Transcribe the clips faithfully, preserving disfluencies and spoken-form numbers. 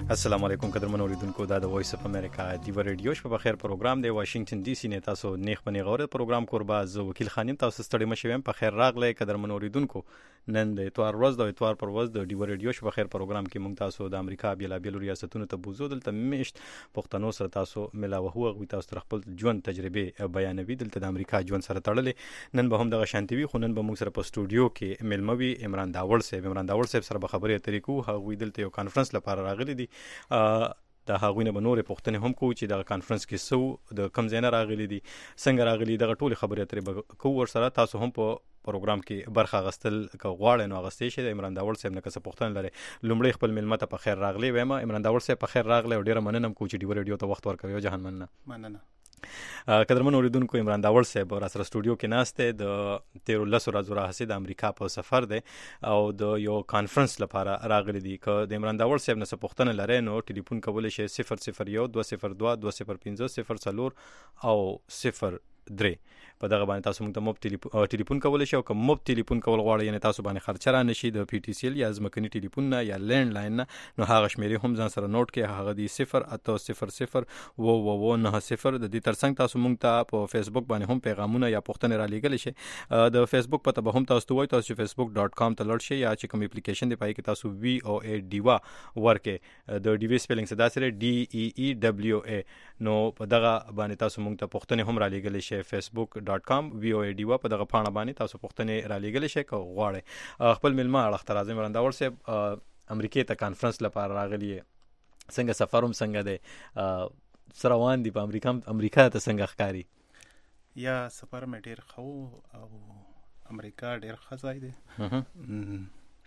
السلام علیکم قدرمن اوریدونکو دا د وایس اف امریکا دیو ریډیو شپه بخیر پروګرام دی واشنگټن ډي سي نه تاسو نیخ بنی غوړ پروګرام کوربا ز وکیل خانم تاسو ستړي مشویم په خیر راغلی قدرمن اوریدونکو نن د اتوار ورځ د اتوار پر ورځ د دیو ریډیو شپه بخیر پروګرام کې مونږ تاسو د امریکا بیل بیل ریاستونو ته بوزو دلته مشت پښتنو سره تاسو ملاوه هو غوي تاسو خپل ژوند تجربه بیانوي دلته د امریکا ژوند سره تړلې نن به هم د شانتوي خو نن به موږ سره په سټوډیو کې ملموي عمران داوړ صاحب عمران داوړ صاحب سره به خبرې اترې کوو هغه دلته یو کانفرنس لپاره راغلي دي د هغوی نه به نورې پوښتنې هم کوو چې دغه کانفرنس کې څه د کوم ځای نه راغلي دي څنګه راغلي دغه ټولې خبرې اترې به کوو ورسره تاسو هم په پروګرام کې برخه اخیستل که غواړئ نو اخیستی شئ د عمران داوړ صاحب نه که څه پوښتنه لرئ لومړی خپل مېلمه ته په خیر راغلی وایم عمران داوړ صاحب په خیر راغلی او ډېره مننه کوو چې ډیو ریډیو ته وخت ورکوي او جهان مننه مننه قدرمن اوریدونکو عمران داوړ صاحب را سره سټوډیو کې ناست دی د تیرو لسو ورځو راهیسې د امریکا په سفر دی او د یو کانفرنس لپاره راغلی دی که د عمران داوړ صاحب نه څه پوښتنه لرئ نو ټلیفون کولی شئ صفر صفر یو دوه صفر دوه دوه صفر پنځه صفر څلور او صفر درې په دغه باندې تاسو موږ ته مفت ټلیفون کولی شئ او که مفت ټلیفون کول غواړئ یعنې تاسو باندې خرچه را نشي د پی ټي سی ایل یا ځمکني ټلیفون نه یا لینډ لاین نه نو هغه شمېرې هم ځان سره نوټ کړئ هغه دی صفر اته صفر صفر اوه اوه اوه نهه صفر د دې ترڅنګ تاسو موږ ته په فیسبوک باندې هم پیغامونه یا پوښتنې را لیږلی شئ د فیسبوک پته به هم تاسو ته وایي تاسو چې فیسبوک ډاټ کام ته لاړ شئ یا چې کوم اپلیکیشن دی پای کې تاسو وی او ای ډیوا ورکړئ د ډیوی سپیلنګ څه داسې دی ډي ای ای ډبلیو ای نو په دغه باندې تاسو موږ ته پوښتنې هم را لیږلی شئ فیسبوک ډاټ کام وی او ای ډیوا په دغه پاڼه باندې تاسو پوښتنې را لیږلی شئ که غواړئ خپل مېلمه اړخ ته راځئ عمران داوړ صاحب امریکې ته کانفرنس لپاره راغلي یې څنګه سفر هم څنګه دی څه روان دي په امریکا امریکا ته څنګه ښکاري یا سفر مې ډېر ښه و او امریکا ډېر ښه ځای دی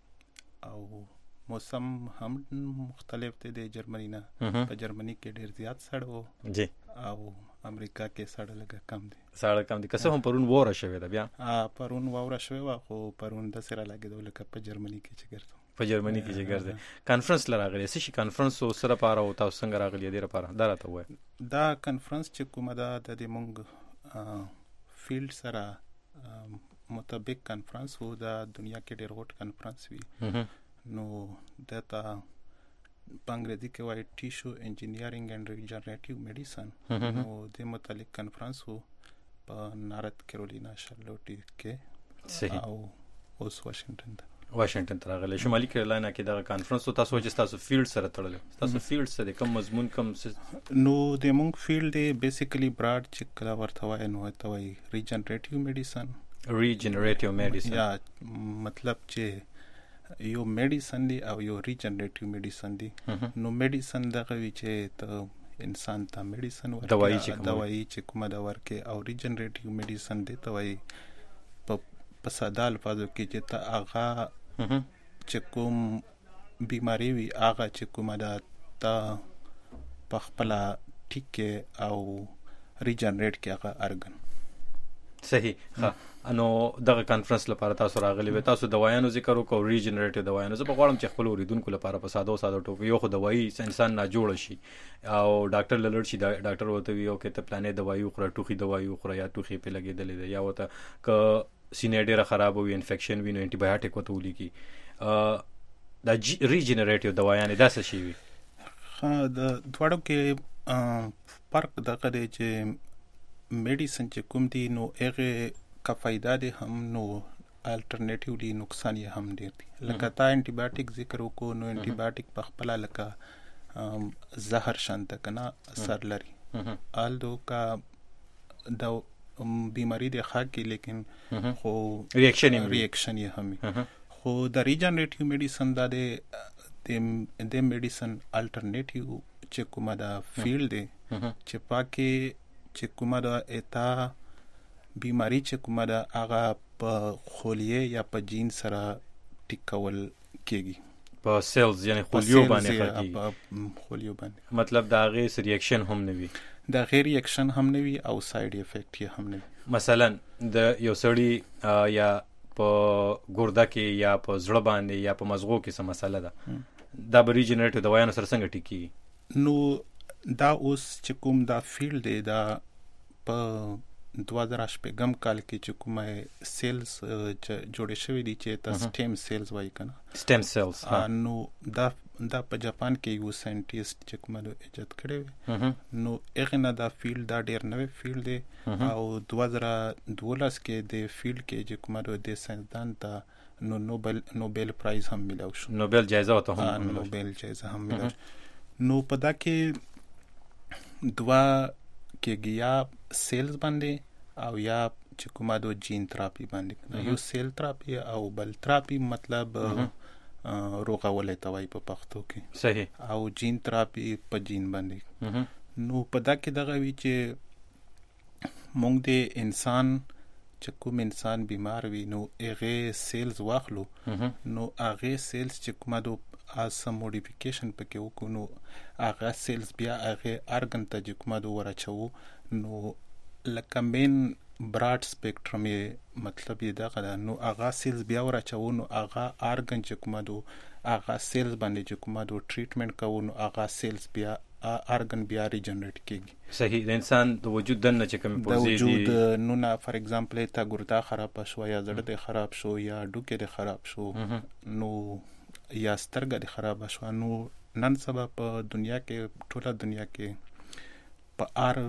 او موسم هم مختلف دی د جرمني نه په جرمني کې ډېر زیات سړ و جی او امریکا کې سړ لږه کم دی سړ کم دی که څه هم پرون واوره شوې ده بیا پرون واوره شوې وه خو پرون داسې را لګېدو لکه په جرمني کې چې ګرځو په جرمني کې چې ګرځئ کانفرنس له راغلی څه شي کانفرنس و څه لپاره و تاسو څنګه راغلي دې لپاره دا راته ووایه دا کانفرنس چې کومه ده د دې مونږ فیلډ سره مطابق کانفرنس و دا دنیا کې ډېر غوټ کانفرنس وي نو دا ته په انګریزي کې وایي ټیشو انجینیرینګ اینډ ریجنریټیو میډیسن نو دې متعلق کانفرنس و په نارت کیرولینا شارلوټ کې او اوس واشنگټن ته واشنگټن ته راغلی شمالي کیرولینا کې دغه کانفرنس و تاسو چې تاسو فیلډ سره تړلی تاسو فیلډ سره کوم مضمون کوم نو د مونږ فیلډ دی بیسیکلی براډ چې کله ورته وایي نو ورته وایي ریجنریټیو میډیسن ریجنریټیو میډیسن یا مطلب چې یو میډیسن دی او یو ریجنریټیو میډیسن دی نو میډیسن دغه وی چې ته انسان ته میډیسن ورکړي دوايي چې کومه دا ورکړي او ریجنریټیو میډیسن دی ته وایي په ساده الفاظو کې چې ته هغه چې کوم بیماری وي هغه چې کومه دا ته په خپله ټیک کې او ریجنریټ کې هغه ارګن صحیح ښه نو دغه کانفرنس لپاره تاسو راغلي وي تاسو دوايانو ذکر وکړو ریجنریټیو دوايانو زه به غواړم چې خپل اوریدونکو لپاره په ساده ساده ټوکو یو خو دوايي انسان ناجوړه شي او ډاکټر لړ شي ډاکټر ورته وي او که ته پلانې دوايي وخوره ټوخي دوايي وخوره یا ټوخي پې لګېدلې ده یا ورته که سینې ډېره خراب وي انفیکشن وي نو انټي بایوټیک ورته ولیکي دا ریجنریټیو دوايانې دا څه شي وي ښه د دواړو کې فرق دغه دی چې میډیسن چې کوم دی نو هغې که فایده دی هم نو الټرنیټیولی نقصان یې هم ډېر دی لکه تا انټي بایوټیک ذکر وکړو نو انټي بایوټیک په خپله لکه زهر شانته که نه اثر لري الدو که د بیماری دی ښه کړي لیکن خو ریاکشن یې هم وي خو د ریجنریټیو میډیسن دا دی د میډیسن الټرنیټیو چې کومه دا فیلډ دی چې پاکې چې کومه دا اتا بیماری چې کومه ده هغه په خولیې یا په جین سره ټیکول کېږي په سیلز یعنی خولیو باندې کېږي په خولیو باندې مطلب د هغې ریاکشن هم نه وي د هغې ریاکشن هم نه وي او سایډ افیکټ یې هم نه وي مثلا د یو سړي یا په ګرده کې یا په زړه باندې یا په مزغو کې څه مسله ده دا به ریجنریټیو دوایانو سره څنګه ټیک کېږي نو دا اوس چې کوم دا فیلډ دی دا په دوه زره شپږم کال کې چې کومه سیلز جوړې شوې دي چې ته سټیم سیلز وایي که نه سټیم سیلز نو دا دا په جاپان کې یو ساينټیست چې کومه ایجاد کړی نو هغه نه دا فیلډ دا ډیر نوې فیلډ دی او دوه زره دولس کې د فیلډ کې چې کومه د ساينسدان ته نو نوبل نوبل پرایز هم ملو شو نوبل جایزه ته هم نوبل جایزه هم ملو نو په دا کې دوه کې یا سیلز باندې او یا چې کومه د جین تراپی باندې یو سیل تراپی او بل تراپی مطلب روغولې توای په پښتو کې صحیح او جین تراپی په جین باندې نو په دا کې دغه وی چې مونږ د انسان چې کوم انسان بیمار وي نو هغه سیلز واخلو نو هغه سیلز چې کومه د اسه موډیفیکیشن پکې وکړو نو هغه سیلز بیا هغه ارګن ته چې کومه د ورچو نو لکه مین براډ سپیکټرم یې مطلب یې دغه ده نو هغه سیلز بیا ورچو نو هغه ارګن چې کومه دو هغه سیلز باندې چې کومه دو ټریټمنټ کوو نو هغه سیلز بیا ارګن بیا ریجنریټ کیږي صحیح د انسان د وجود دنه چې کوم پوزي دي د وجود نو نه فار ایگزامپل تا ګردا خراب شو یا زړه د خراب شو یا ډوکې د خراب شو نو یا سترګې د خراب شو نو نن سبا په دنیا کې ټوله دنیا کې په ار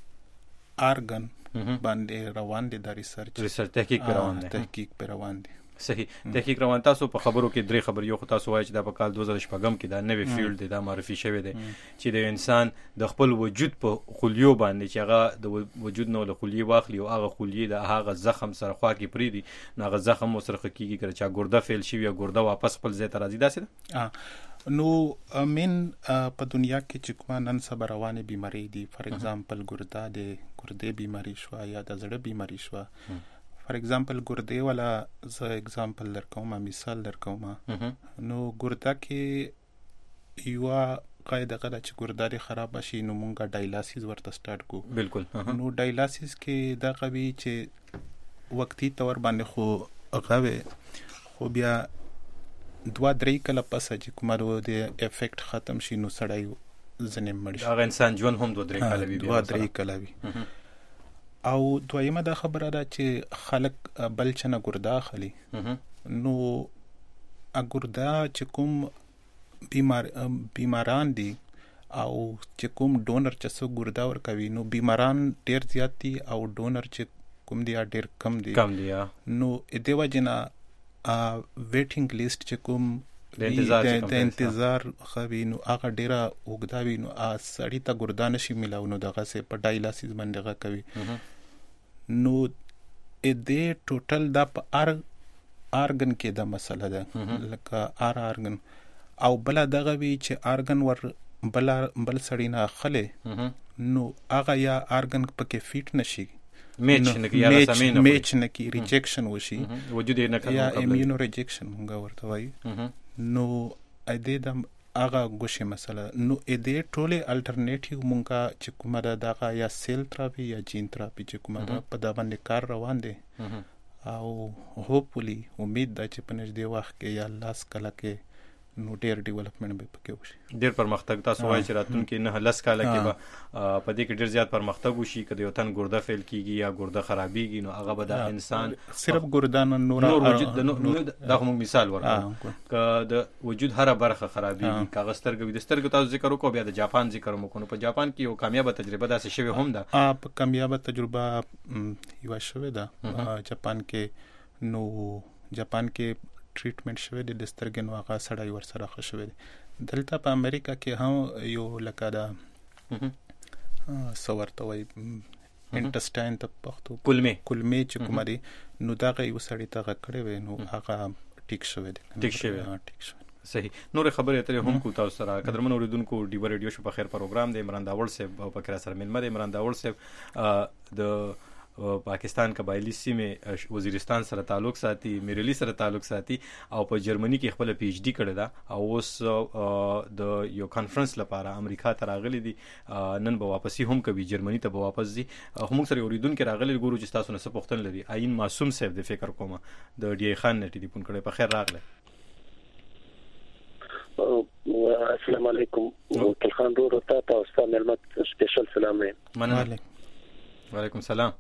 ارګن باندې روان دي د ریسرچ ریسرچ تحقیق پر روان دي تحقیق پر روان دي صحیح تحقیق روان تاسو په خبرو کې درې خبر یو خو تاسو وایي چې دا په کال دوه زره شپږم کې دا نوې فیلډ دی دا معرفي شوی دی چې د انسان د خپل وجود په خلیو باندې چې هغه د وجود نو له خلیو واخلي او هغه خلیه د هغه زخم سره خوا کې پریدي نو هغه زخم سره کیږي کړي چې ګرده فیل شي یا ګرده واپس خپل ځای ته راځي دا څه نو من په دنیا کې چې کومه نن سبا روانه بیماری دي فار ایگزامپل ګرده د ګردې بیماری شو یا د زړه بیماری شو فار ایگزامپل ګردې والا زه ایگزامپل درکوم مثال درکوم نو ګرده کې یو قاعده غلا چې ګرداري خراب شي نو مونږه ډایلاسیس ورته سٹارټ کو بالکل نو ډایلاسیس کې دا قوي چې وقتی تور باندې خو غوي خو بیا دوا درې کله پس چې کومه د افیکټ ختم شي نو سړی زنه مړ شي هغه انسان ژوند هم دوه درې کله وي دوه درې کله وي او دویمه دا خبره ده چې خلک بل چنه ګردا خلی نو اګردا چې کوم بیمار بیماران دي او چې کوم ډونر چې سو ګردا ور کوي نو بیماران ډیر زیات دي او ډونر چې کوم دی ډیر کم دي کم دي نو دیو جنا ویټینګ لیست چې کوم د انتظار خوي نو هغه ډیره وګداوي نو سړی ته ګردا نشي ملاو نو دغه سه په ډایلاسیس باندې غا کوي نو ا دې ټوټل د په ار ارګن کې د مسله ده لکه ار ارګن او بل دغه وی چې ارګن ور بل بل سړی نه خله نو هغه یا ارګن پکې فیټ نشي میچ نه کی یا سمین میچ نه کی ریجیکشن وشي وجود یې نه کوي یا ایمیونو ریجیکشن موږ ورته وایي نو ا دې د هغه ګوشي مسله نو ا دې ټوله الټرنیټیو مونږه چې کومه ده دغه یا سیل تراپی یا جین تراپی چې کومه ده په دا باندې کار روان دي او هوپفلی امید ده چې په نږدې وخت کې یا لاس کله کې نو ډیر ډیولپمنٹ به پکې وشي ډیر پرمختګ تاسو وایي چې راتلونکي نه لس کاله کې به په دې کې ډیر زیات پرمختګ وشي کله یو تن ګرده فیل کیږي یا ګرده خرابېږي نو هغه به د انسان صرف ګرده نه نور وجود دا کوم مثال ورکړم ک د وجود هر برخه خرابېږي کاغذ سترګې د سترګې تاسو ذکر وکړو بیا د جاپان ذکر وکړو په جاپان کې یو کامیاب تجربه داسې شوی هم ده اپ کامیاب تجربه یو شوی ده جاپان کې نو جاپان کې ټریټمنټ شوی د سترګې نو هغه سړی ور سره ښه شوی دی دلته په امریکا کې هم یو لکه دا سورته وای انټسټاین ته پښتو کلمه کلمه چې کومه دی نو دا یو سړی ته غکړې وای نو هغه ټیک شوی دی ټیک شوی ټیک شوی صحیح نور خبرې اترې هم کو تاسو سره قدرمن اوریدونکو ډیو ریډیو شو په خیر پروګرام د عمران داول صاحب او په کړه سره ملمه عمران داول صاحب د پاکستان قبایلی سیمه وزیرستان سره تعلق ساتي میرلی سره تعلق ساتي او په جرمني کې خپل پی ایچ ډی کړی دا او اوس د یو کانفرنس لپاره امریکا ته راغلي دي نن به واپسی هم کوي جرمني ته به واپس دي هم سره اوریدونکو راغلي ګورو چې تاسو نه څه پوښتنه لري عین معصوم صاحب د فکر کومه د ډی خان نټی دی پون کړي په خیر راغله السلام علیکم وکیل خان رو تا تاسو ملمت سپیشل سلام مننه وعلیکم السلام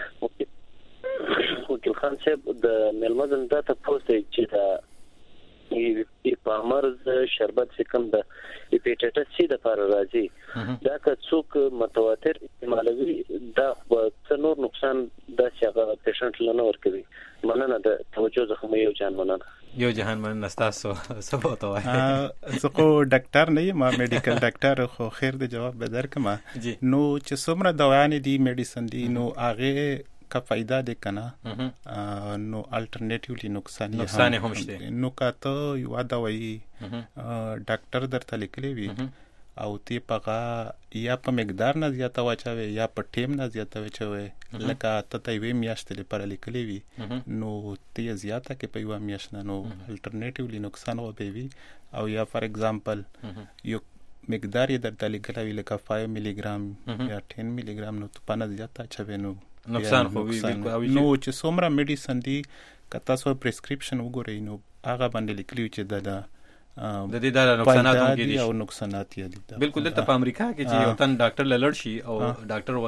وکیل خان صاحب د ملمزن دا ته پوسټ چې دا ای پامرز شربت سکم د هپاتایټس سی د لپاره راځي دا که څوک متواتر استعمالوي دا څنور نقصان د هغه پیشنټ لنه ورکوي. مننه د توجه زخم یو جان مننه. یو جهان مننه تاسو سبا ته وای. زه خو ډاکټر نه یم، میډیکل ډاکټر، خو خیر د جواب به درکم. نو چې څومره دوايانې دي میډیسن دي نو هغه کا فائدہ ده کنه نو الټرنیټیولی نقصان نقصان هم شته. نو کاته یو دوايي ډاکټر درته لیکلی وي او تی پغه یا په مقدار نه زیاته واچوي یا په ټیم نه زیاته واچوي، لکه ته ته وی میاشت لپاره لیکلی وي نو تی زیاته کې په یو میاشت نه نو الټرنیټیولی نقصان و به وي. او یا فار ایگزامپل یو مقدار یې درته لیکلی وي لکه پنځه ملي ګرام یا دس ملي ګرام نو په نه زیاته اچوي نو نقصان خو وی. نو چې څومره میډیسن دي که تاسو پرسکرپشن وګورئ نو هغه باندې لیکلی چې د د دې د نقصانات هم کې دي او نقصانات یې دي. بالکل. دلته په امریکا کې چې یو تن ډاکټر لړ شي او ډاکټر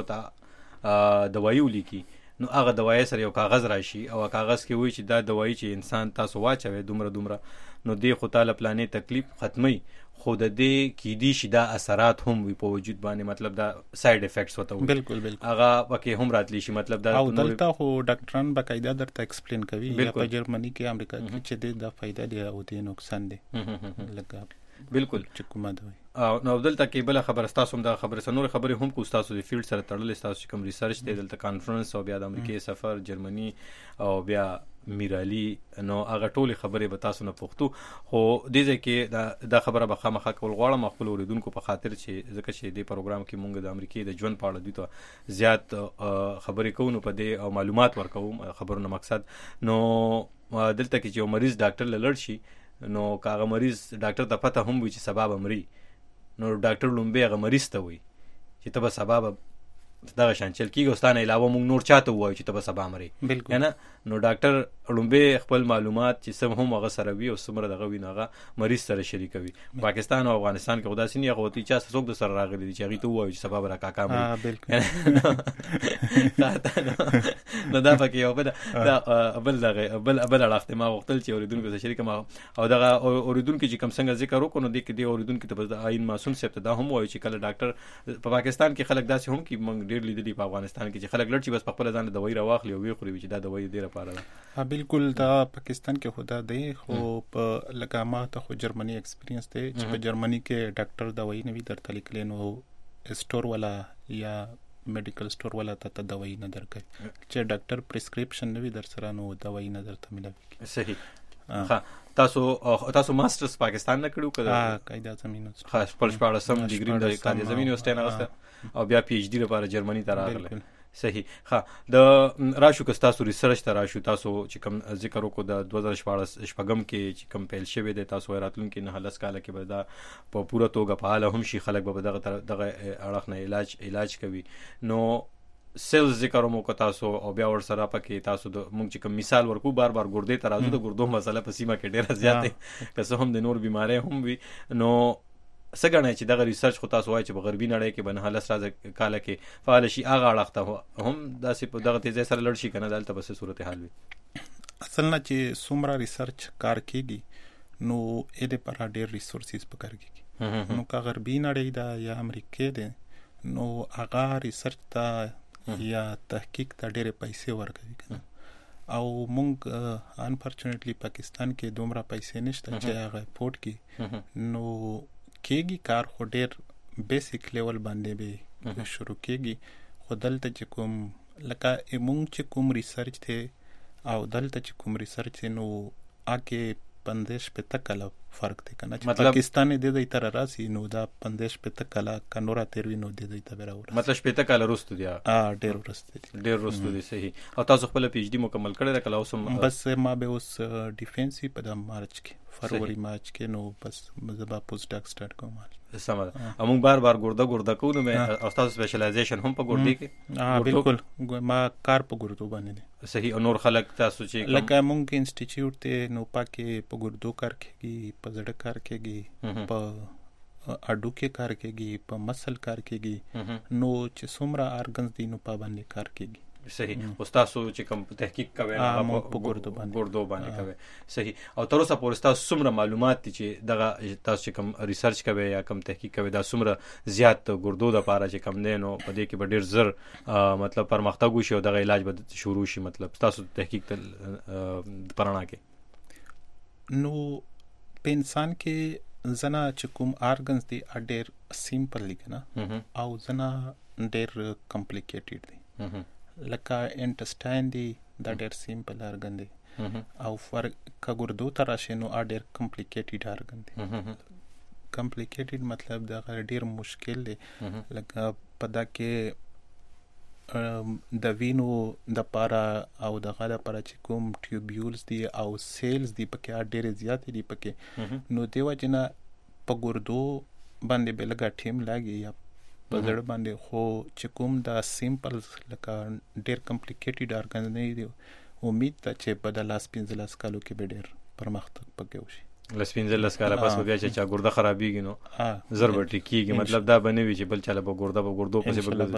وته دوايي ولیکي نو هغه دوايي سره یو کاغذ راشي او کاغذ کې وایي چې دا دوايي چې انسان تاسو واچوي دومره دومره نو دی خو تعالی پلانې تکلیف ختمي، خو د دې کې دي چې دا اثرات هم وي په وجود باندې، مطلب دا ساید افیکټس وته وي. بالکل بالکل هغه پکې هم راتلی شي. مطلب دا او دلته خو ډاکټران باقاعده درته ایکسپلین کوي یا په جرمني کې امریکا کې چې د فائدہ دی او د نقصان دی لکه بالکل چې کومه دی. او نو دلته کې بل خبر تاسو هم دا خبره سنور خبره هم کو تاسو د فیلډ سره تړل تاسو کوم ریسرچ دی دلته کانفرنس او بیا د امریکای سفر جرمني او بیا میرالی نو هغه ټولې خبرې به تاسو نه پوښتو. خو دې ځکه دا د خبره به خامخا کول غواړم خپل اوریدونکو په خاطر چې ځکه چې د پروګرام کې مونږ د امریکای د ژوند په اړه دوی ته زیات خبرې کوو نو په دې او معلومات ورکوم خبرونه مقصد. نو دلته کې چې یو مریض ډاکټر لړ شي نو کاغه مریض ډاکټر ته پته هم وي چې سبب امري نو ډاکټر لومبه هغه مریض ته وي چې ته به سبب دغه شانچل کیږي ستانه علاوه موږ نور چاته وایو چې ته به سبا مري. بالکل. نه نو ډاکټر لومبه خپل معلومات چې سم هم هغه سره وي او سمره دغه وی نغه مریض سره شریکوي. پاکستان او افغانستان کې خدا سيني هغه تی چا څوک د سره راغلي دي چې هغه ته وایي چې سبا را کاکا مري. ها بالکل. نو دا پکې یو بل دا بل دغه بل بل اړخته ما وختل چې اوریدونکو سره شریک ما او دغه اوریدونکو چې کم څنګه ذکر وکړو نو د کې دی اوریدونکو ته د عین معصوم صاحب ته دا هم وایي چې کله ډاکټر په پاکستان کې خلک داسې هم کې موږ ډېر لیدلي په افغانستان کې چې خلک لړ چې بس په خپل ځان د دوايي راواخلي او وی خوري چې دا دوايي ډیره پاره ده. ها بالکل. دا پاکستان کې خدا دی خو په لکه ما ته خو جرمني ایکسپیرینس دی چې په جرمني کې ډاکټر دوايي نه وی درته لیکلی نو سٹور والا یا میډیکل سٹور والا ته دوايي نه درکوي چې ډاکټر پرسکرپشن نه وی در سره نو دوايي نه درته ملوي. صحیح. ها تاسو تاسو ماسترز پاکستان نه کړو کړه؟ ها قاعده زمینو خاص په شپږم ډیګری د قاعده زمینو ستنه غسته او بیا پی ایچ ډی لپاره جرمني ته راغله. صحیح. ها د راشو که تاسو ریسرچ ته راشو تاسو چې کوم ذکر وکړو د دوه زره شپږم کې چې کوم پیل شوی دی تاسو راتلونکي نه هلس کاله کې به دا په پوره توګه فعال هم شي خلک به دغه دغه اړخ نه علاج علاج کوي. نو سیلز ذکر مو کو تاسو او بیا ور سره پکې تاسو د مونږ چې کوم مثال ورکو بار بار ګردې ته راځو د ګردو مسله په سیمه کې ډیره زیاته که څه هم د نور بیماری هم وي. نو څنګه چې دغه ریسرچ خو تاسو وایي چې په غربي نړۍ کې بنه حالت راځي کاله کې فعال شي هغه اړخته هم داسې په دغه تیزه سره لړ شي کنه دلته بس صورتحال وي. اصل نه چې څومره ریسرچ کار کیږي نو اې د پر ډیر ریسورسز پکار کیږي نو کا غربي نړۍ دا یا امریکا ده نو هغه ریسرچ ته یا تحقیق ته ډېرې پیسې ورکوي کنه او مونږ انفارچونیټلی پاکستان کې دومره پیسې نشته چې هغه پورټ کی نو کېږي کار خو ډېر بیسیک لیول باندې به شروع کېږي. خو دلته چې کوم لکه مونږ چې کوم ریسرچ ته او دلته چې کوم ریسرچ نو آکه پندیش په تکله فرق دی کنه چې پاکستان دې دې تر راسي نو دا پندیش په تکله کنورا تیروي نو دې دې تبر اور مطلب شپه تکله رستو دی ا ډېر ورسته دي ډېر رستو دی. صحیح. او تاسو خپل پی ایچ ډی مکمل کړی دا کله اوس بس ما به اوس ډیفنس په د مارچ کې فروری مارچ کې نو بس مزبا پوسټ ډاک سٹارټ کوم. سمه ده. موږ بار بار ګورده ګورده کوو نو او تاسو سپیشلایزیشن هم په ګوردی کې؟ ها بالکل ما کار په ګوردو باندې دي. صحیح. او نور خلک تاسو چې لکه موږ انسټیټیوټ ته نو پاکه په ګوردو کار کوي په زړه کار کوي په اډو کې کار کوي په مسل کار کوي نو چې څومره ارګنز دي نو په باندې کار کوي. صحیح. او تاسو چې کوم تحقیق کوي هغه په ګردو باندې ګردو باندې کوي. صحیح. او تر اوسه پورې تاسو څومره معلومات دي چې دغه تاسو چې کوم ریسرچ کوي یا کوم تحقیق کوي دا څومره زیات ګردو د لپاره چې کوم دی نو په دې کې به ډیر زر مطلب پرمختګ وشي او دغه علاج به شروع شي. مطلب تاسو تحقیق تل پرانا کې نو په انسان کې زنا چې کوم ارګنز دي ډیر سیمپل دي کنه او زنا ډیر کمپلیکیټډ دي. لکه انټسټاین دی دا ډیر سیمپل ارګن دی او فرق کا ګردو تر راشي نو ډیر کمپلیکیټډ ارګن دی. کمپلیکیټډ مطلب دا ډیر مشکل دی. لکه پدا کې د وینو د پارا او د غاړه پارا چې کوم ټیوبیولز دي او سیلز دي پکې ډیر زیات دي پکې. نو دیو جنا په ګردو باندې بلګه ټیم لاګي یا په زړه باندې خو چې کوم دا سیمپل لکه ډیر کمپلیکیټډ ارګن نه دی. امید ته چې په د لاس پنځلس کالو کې به ډیر پرمختګ پکې وشي. لاس پنځلس کاله پس بیا چې چا ګرده خرابېږي نو ضرب ټیکيږي. مطلب دا بنوي چې بل چاله به ګرده به ګردو پسې بل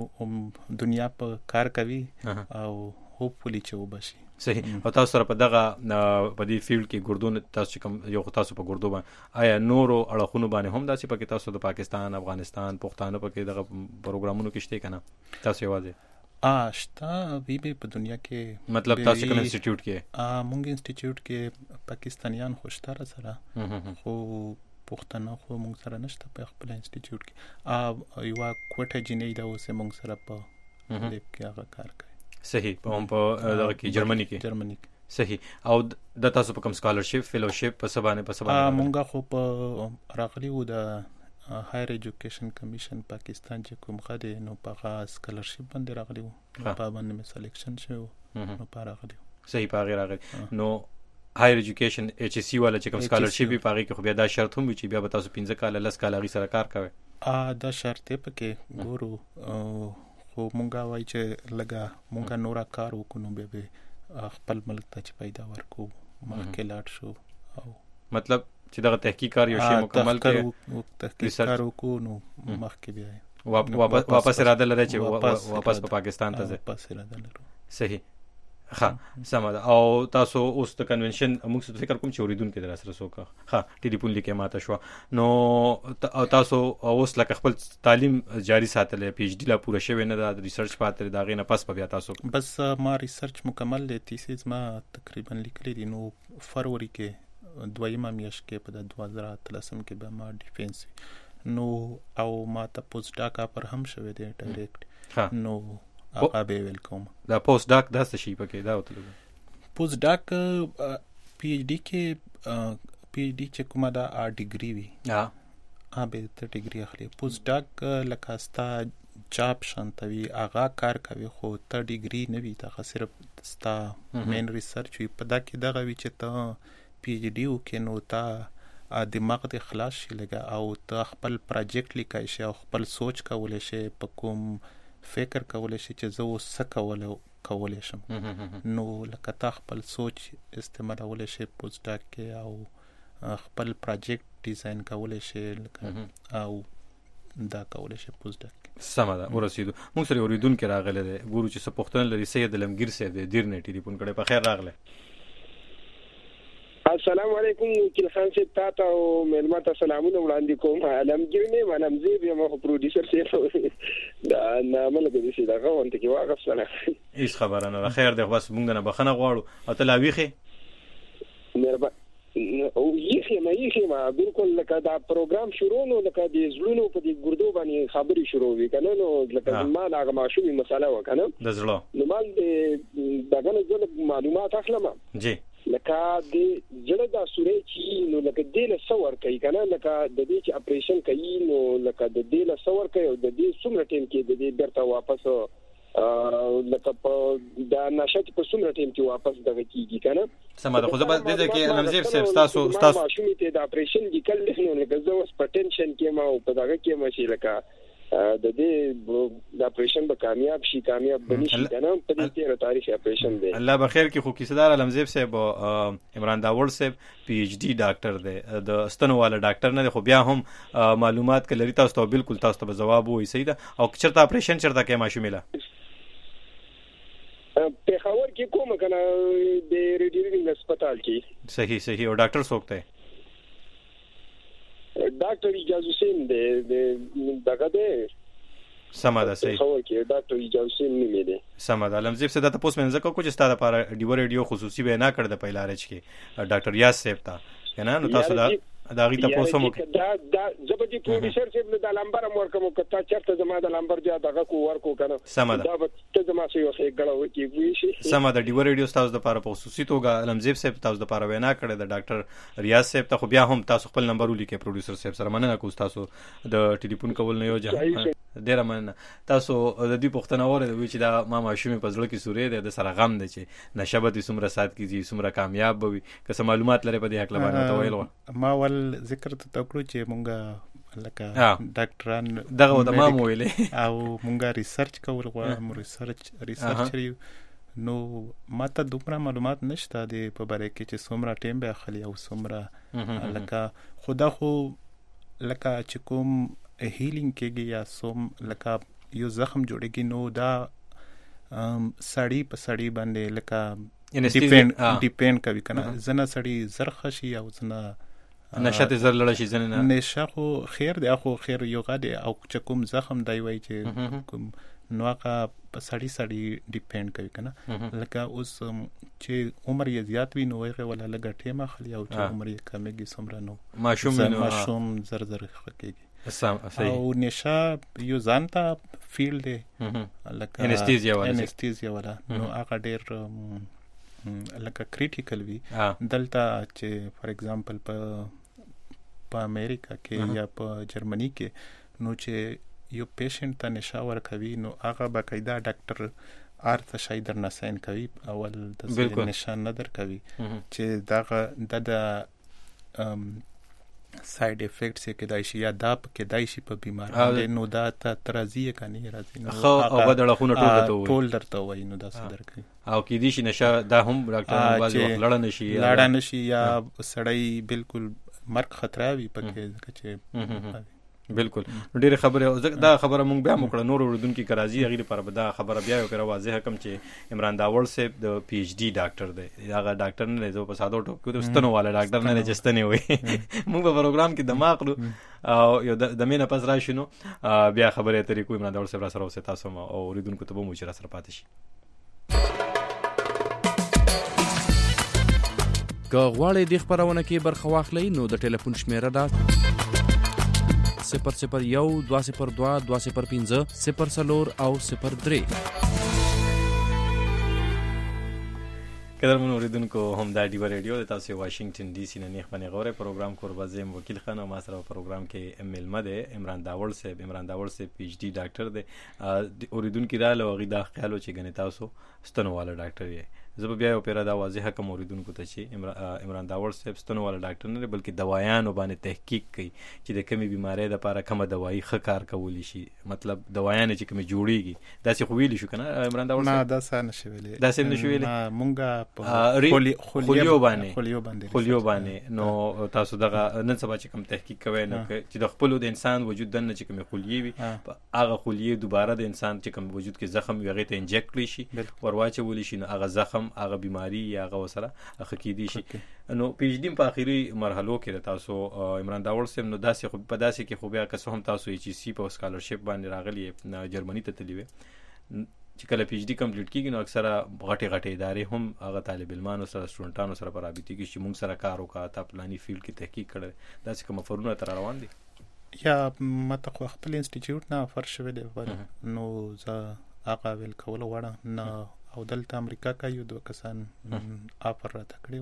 بس دنیا په کار کوي او هوپفلی چې وبشي. صحیح. او تاسو سره په دغه په دې فیلډ کې ګردو تاسو کوم یو تاسو په ګردو باندې آیا نورو اړخونو باندې هم داسې پکې تاسو د پاکستان افغانستان پښتانه پکې دغه پروګرامونو کې شته کنه تاسو یوازې آشتا وی به په دنیا کې مطلب تاسو کوم انسټیټیوټ کې ا مونږ انسټیټیوټ کې پاکستانیان خوشتاره سره خو پښتانه خو مونږ سره نشته په خپل انسټیټیوټ کې. ا یو کوټه جنې دا اوسه مونږ سره په لیب کې هغه کار کوي. صحیح. په هم په دغه کې جرمني کې جرمني کې صحیح. او د تاسو په کوم سکالرشپ فیلوشپ په سبانه په سبانه مونږه خو په راغلی و د هایر ایجوکیشن کمیشن پاکستان چې کوم خدي نو په سکالرشپ باندې راغلی و په باندې مې سلیکشن شو نو په راغلی. صحیح. په غیر راغلی نو هایر ایجوکیشن ایچ اس سی والا چې کوم سکالرشپ په هغه کې خو بیا دا شرط هم چې بیا به تاسو پنځه کال لس کال غي سره کار کوي. ا دا شرط په کې ګورو خو مونږه وای چې لګا مونږه نورا کار وکړو به به خپل ملک ته چې پیدا ورکو مخکې لاړ شو. او مطلب چې دغه تحقیق کار یو شی مکمل کړو تحقیق کار وکړو نو مخکې بیا واپس واپس اراده لري چې واپس په پاکستان ته ځي. واپس اراده لرو. صحیح. ها سم ده. او تاسو اوس د کنونشن موږ څه فکر کوم چې اوریدونکو در سره سوکا ها ټلیفون لیکه ماته شو نو تاسو اوس لکه خپل تعلیم جاری ساتل پی ایچ ډی لا پوره شوی نه د ریسرچ پاتره دا غینه پس په بیا تاسو بس ما ریسرچ مکمل دی. تیسیز ما تقریبا لیکلی دی نو فروری کې دویمه میاشت کې په دوه هزار اتلسم کې به ما ډیفنس نو او ما ته پوسټ ډاک پر هم شوی دی ډایرکټ نو هغه به ویلکم. دا پوسټ ډاک دا څه شي پکې دا وتلو پوسټ ډاک پی ایچ ډی کې پی ایچ ډی چې کومه دا ډیګری وی ها ا به ته ډیګری اخلي. پوسټ ډاک لکه ستا جاب شانتوي هغه کار کوي خو ته ډیګری نه وی ته صرف ستا مین ریسرچ وی په دا کې دغه وی چې ته پی ایچ ډی وکې نو تا دماغ د خلاص شي لګا او ته خپل پروجیکټ لیکای شي او خپل سوچ کولای شي په کوم فکر کولای شي چې زه اوس څه کولای کولای شم. نو لکه تا خپل سوچ استعمالولای شي پوسټ ډاک کې او خپل پروجیکټ ډیزاین کولای شي لکه او دا کولای شي پوسټ ډاک. سم ده. ورسېدو موږ سره اوریدونکو راغله ده ګورو چې څه پښتون لري. سید علمگیر صاحب دې ډیر نه ټلیفون کړي. په خیر راغله. السلام علیکم وکیل خان صاحب تاسو او ملمت سلامونه وړاندې کوم. علمگیر نه منم زی به مو پروډوسر صاحب دا نامه لګی شي دا غوښته کې واقف سره هیڅ خبره نه. خیر دی بس مونږ نه بخنه غواړو او ته لا ویخه مهربان او یخه ما یخه ما بالکل لکه دا پروګرام شروع نو لکه د زړونو په دې ګردو باندې خبري شروع وی کنه نو لکه ما هغه ماشومي مساله وکنه د زړه نو مال دغه نه معلومات اخلم جی لکه د جړه د سورې چې نو لکه د له سور کوي کنه لکه د دې چې اپریشن کوي نو لکه د دې له سور کوي او د دې څومره ټیم کې د دې درته واپس لکه په د نشات په څومره ټیم کې واپس دغه کیږي کنه سمه ده. خو زه به د دې کې نمزیف صاحب تاسو تاسو ماشومې ته د اپریشن د کله نو لکه زه اوس پټنشن کې ما او په دغه کې ماشي لکه د دې د اپریشن به کامیاب شي کامیاب بني شي کنه په دې تیر تاریخ اپریشن دی. الله بخیر کې خو کیسدار علمزیب صاحب عمران داوړ صاحب پی ایچ ڈی ډاکټر دی د ستنو والا ډاکټر نه دی خو بیا هم معلومات کلري تاسو ته بالکل تاسو ته جواب وایي صحیح ده. او چرته اپریشن چرته کې ماشومه په خبر کې کوم کنه د ریډیولینګ هسپتال کې. صحیح صحیح. او ډاکټر څوک دی؟ ډاکټر اجازه حسین دی د دغه دی. سمه ده. صحیح. خبر کې ډاکټر اجازه حسین نیمه دی. سمه ده. لمزیب سے دا تاسو مې ځکه کو چې ستاسو لپاره ډیو ریډیو خصوصي به نه کړ د پیلارچ کې ډاکټر یاس صاحب تا کنه نو تاسو دا دا غي تاسو مو دا دا زبدي پروډوسر چې د لامبر امورکم کته چرته زما د لامبر جا دغه کو ورکو کنه سمه ده. دا ته زما سي وخت غړو کې وی شي. سمه ده. ډیو ریډیو تاسو د لپاره په خصوصي توګه لمزیب صاحب تاسو د لپاره وینا کړې د ډاکټر ریاض صاحب ته خو بیا هم تاسو خپل نمبر ولیکئ پروډوسر صاحب سره مننه کوم تاسو د ټلیفون کول نه یو ځه ډیر مننه. تاسو د دې پښتنه وره د وی چې دا ما ماشومې په ځړ کې سورې د سره غم ده چې نشبت سمره سات کیږي سمره کامیاب وي که معلومات لري په دې حق لبانه ته ویل ما ول ذکر ته تکړو چې مونږه لکه ډاکټران دغه د ما ویلې او مونږه ریسرچ کول غواړو ریسرچ ریسرچ نو ماته دومره معلومات نشته د په باره کې چې څومره ټیم به اخلي او څومره لکه خدا خو لکه چې کوم هیلینګ کېږي یا سوم لکه یو زخم جوړېږي نو دا سړی په سړی باندې لکه ډیپند ډیپند کوي کنه. زنه سړی زر خشي او زنه نشته زر لړ شي زنه نه نشه خو خیر دی خو خیر یو غاډي او چې کوم زخم دی وای چې کوم نو هغه په سړی سړی ډیپند کوي کنه. لکه اوس چې عمر یې زیات وي نو هغه ولا لګ ټیمه خلی او چې عمر یې کمیږي سمره نو ماشوم ماشوم زر زر خکېږي. صحیح. او نشه یو ځانته فیل دی لکه انستیزیا ولا انستیزیا ولا نو هغه ډیر لکه کریټیکل وی دلته چې فار ایگزامپل په په امریکا کې یا په جرمني کې نو چې یو پیشنټ ته نشه ورکوي نو هغه باقاعده ډاکټر ارته شای در نساین کوي اول د نشه نه در کوي چې دغه د ساید افیکټس کې دای شي یا دا کې دای شي په بیمار باندې نو دا ته ترازی کني راځي نو خو او بدل خونه ټول ته ټول درته وای نو دا صدر کوي او کې دي شي نشه دا هم ډاکټر باندې وخت لړ نشي لړ نشي یا سړی بالکل مرګ خطر وي پکې چې بالکل. ډیره خبره دا خبره مونږ بیا موږ نور اوردونکو کرازي غیر پر دا خبره بیا یو واضح کم چې عمران داوړ صاحب د پی ایچ ډی ډاکټر دی. هغه ډاکټر نه زو په ساده ټکو د ستنو والا ډاکټر نه جستنه وي. موږ په پروګرام کې دماغ لو او یو د مینه پس راشنو بیا خبره طریقو عمران داوړ صاحب سره اوسه تاسو او اوردونکو ته به مو چې سره پاتې شي. که غواړئ د خبرونه کې برخه واخلئ نو د ټلیفون شمیره ده صفر صفر یو دوا صفر دوا دوا صفر پنځه صفر څلور او صفر درې. قدرمن اوریدونکو هم دا ډیو ریډیو د تاسو واشنگټن ډي سي نه نیخ باندې غوړې پروګرام کوربازم وکیل خان او ما سره پروګرام کې ملمه ده عمران داوړ صاحب. عمران داوړ صاحب پی ایچ ډی ډاکټر دی. اوریدونکو را لوغي دا خیالو چې غنی تاسو ستنو والا ډاکټر یې زه به بیا یو پیرا دا واضح کوم اوریدونکو ته چې عمران داوړ صاحب ستنو والا ډاکټر نه بلکې دوايانو باندې تحقیق کوي چې د کمی بیماری د لپاره کومه دوايي ښه کار کولی شي. مطلب دوايانې چې کومه جوړیږي دا څه خو ویلی شو کنه عمران داوړ نه دا څه نشي ویلي دا څه نشي ویلي مونږه په خلیو باندې خلیو باندې خلیو باندې نو تاسو دغه نن سبا چې کوم تحقیق کوي نو چې د خپل د انسان وجود دنه چې کوم خلیې وي هغه خلیې دوباره د انسان چې کوم وجود کې زخم وي هغه ته انجکټ کړي شي ورواچول شي نو هغه زخم هغه بیماری یا هغه وسره اخکې دي شي. نو پی ایچ ډی په اخیری مرحلو کې تاسو عمران داوړ صاحب نو داسې خو په داسې کې خو بیا که څه هم تاسو ایچ سی په سکالرشپ باندې راغلی جرمني ته تللی وي چې کله پی ایچ ډی کمپلیټ کیږي نو اکثره غټي غټي ادارې هم هغه طالب علمانو سره سټوډنټانو سره په رابطه کې چې موږ سره کار وکړو تا پلاني فیلډ کې تحقیق کړی داسې کوم فرونه تر روان دي یا ماته خو خپل انسټیټیوټ نه فرش شوی دی نو زه هغه ویل کول غواړم نه او دلته امریکا کې یو دوه کسان آفر راته کړی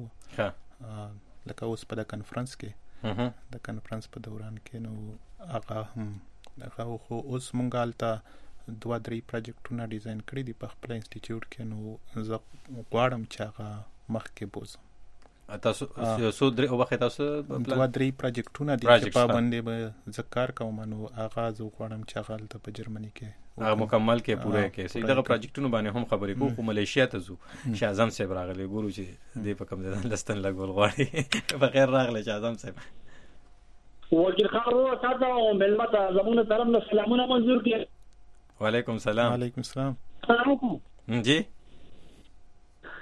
و لکه اوس په د کنفرانس کې د کنفرانس په دوران کې نو هغه هم هغه خو اوس مونږ هلته دوه درې پروجیکټونه ډیزاین کړي دي په خپل انسټیټیوټ کې نو زه غواړم چې هغه مخکې بوزم. تاسو سو درې وخت تاسو دوه درې پروجیکټونه دي چې په باندې به ذکر کوم نو هغه زه غواړم چې هغه هلته په جرمني کې هغه مکمل کې پوره کې سي دغه پروجیکټونو باندې هم خبرې کوو خو ملیشیا ته زو شاه اعظم صاحب راغلی ګورو چې دې په کوم ځای لستن لګول غواړي په خیر راغلی شاه اعظم صاحب وکیل خان ورو تاسو ملمت زمونه طرف نه سلامونه منظور کړي. وعلیکم السلام. وعلیکم السلام. السلام علیکم. جی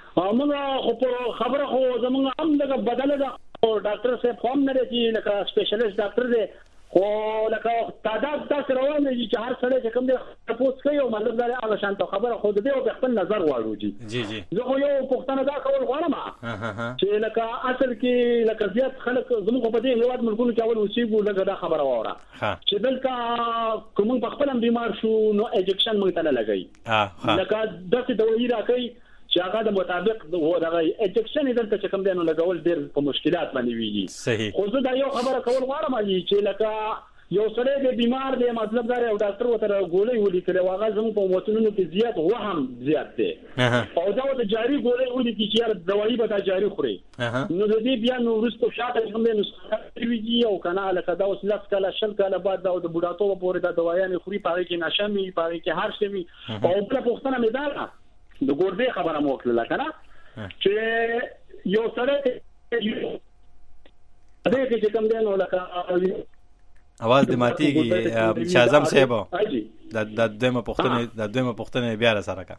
موږ خو په خبره خو زموږ هم لکه بدله ده او ډاکټر صاحب هم نه دی لکه سپیشلیست ډاکټر دی خو لکه تعداد تاسو روان دي چې هر سړی چې کوم دی تاسو کوي او مطلب دا هغه شانته خبره خو د دې او خپل نظر واړو جی جی جی زه خو یو پښتنه دا کول غواړم چې لکه اصل کې لکه زیات خلک زموږ په دې هیواد ملکونو کې اول اوسېږو لکه دا خبره وره چې دلته کوم په خپل بیمار شو نو اجکشن موږ ته نه لګي لکه دغه دوايي راکې چې هغه د مطابق و دغه اجکشن دلته چې کوم دی نو لګول ډېر په مشکلات باندې ویږي صحیح خو زه دا یو خبره کول غواړم چې لکه یو سړی د بیمار دی مطلب دا یو ډاکټر وته ګولۍ ولیکل او هغه زموږ په وطنونو کې زیات وهم زیات دی او دا د جاری ګولۍ ولیکي چې دوايي به دا جاری خوري نو د دې بیا نو ورستو شاته کوم دی نو ویږي او کنه لکه دا اوس لاس کله شل کله بعد دا د بوډاتوب پورې دا دوايانې خوري پاره کې نشمي پاره کې هر شي او بل پښتنه مې دا د ګوردې خبره مو وکړه کنه چې یو سره دې کې کوم دی نو لکه اواز د ماتيږي شازم صاحب د د دمه پښتنه د دمه پښتنه بیا را سره کا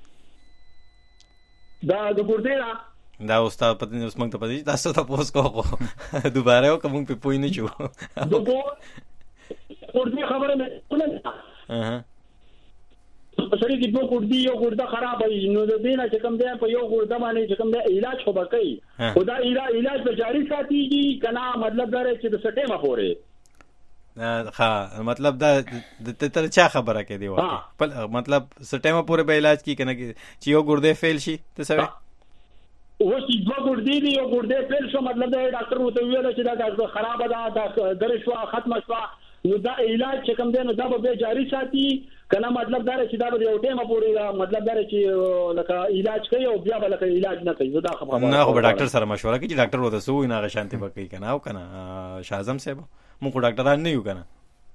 دا د ګوردې دا استاد پته اوس موږ ته پته تاسو ته پوس کو دوباره او کوم په پوي نه چو د ګوردې خبره مې نه سړي کې دوه ګردي یو ګرده خراب وي نو د دې نه چې کوم دی په یو ګرده باندې چې کوم دی علاج خو بکې خو دا علاج به جاری ساتيږي کنه مطلب دا چې د سټېما پورې ها مطلب دا د تر چا خبره کې دی واکه مطلب سټېما پورې به علاج کی کنه چې یو ګرده فیل شي ته سوي و چې دوه ګردي دی یو ګرده فیل شو مطلب دا ډاکټر وته ویل چې دا خراب ده دا درې شو ختم شو نو دا علاج چې کوم دی نو دا به جاری ساتي کنه مطلب دا چې دا به یو ټیمه پورې مطلب دا چې لکه علاج کوي او بیا به لکه علاج نه کوي دا خبره نه خو ډاکټر سره مشوره کوي چې ډاکټر وته سوې نه غشانتي وکړي کنه او کنه شازم صاحب موږ ډاکټران نه یو کنه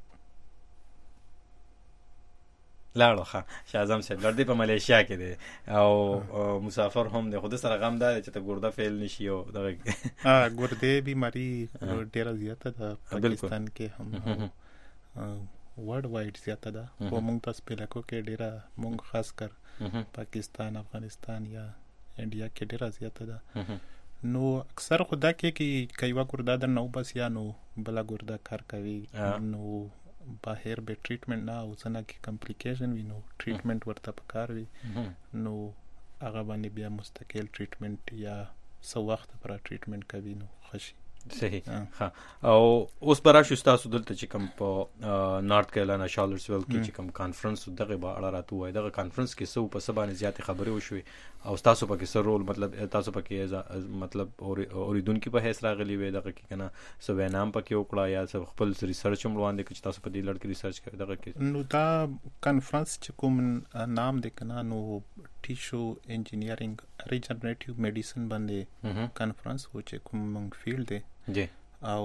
لاړو ښه شازم صاحب لړ دی په ملیشیا کې دی او مسافر هم دی خود سره غم دا چې ته ګورده فیل نشي او دغه ها ګورده بیماری ډیره زیاته ده پاکستان کې هم ورلد وایډ زیاته ده او موږ تاسو په لکو کې ډیره موږ خاص کر پاکستان افغانستان یا انډیا کې ډیره زیاته ده نو اکثر خدا کې کې کایوا ګورده د نو بس یا نو بلا ګورده کار کوي نو بهر به ټریټمنټ نه او څنګه کې کمپلیکیشن وي نو ټریټمنټ ورته پکار وي نو هغه باندې بیا مستقل ټریټمنټ یا سو وخت پر ټریټمنټ کوي نو خوشي صحیح ها او اوس برا شو تاسو دلته چې کوم په نارت کیرولینا شارلټسویل کې چې کوم کانفرنس دغه به اړه راته وای دغه کانفرنس کې سو په سبانه زیات خبرې وشوي او تاسو په کې سر رول مطلب تاسو په کې مطلب اوریدونکو په هیڅ راغلی وي دغه کې کنه سو نام په کې وکړه یا خپل ریسرچ هم روان دي چې تاسو په دې لړ کې ریسرچ کوي دغه کې نو دا کانفرنس چې کوم نام د کنه نو ټیشو انجینیرینګ ریجنریټیو میډیسن باندې کانفرنس و چې کوم موږ فیلډ دی جی او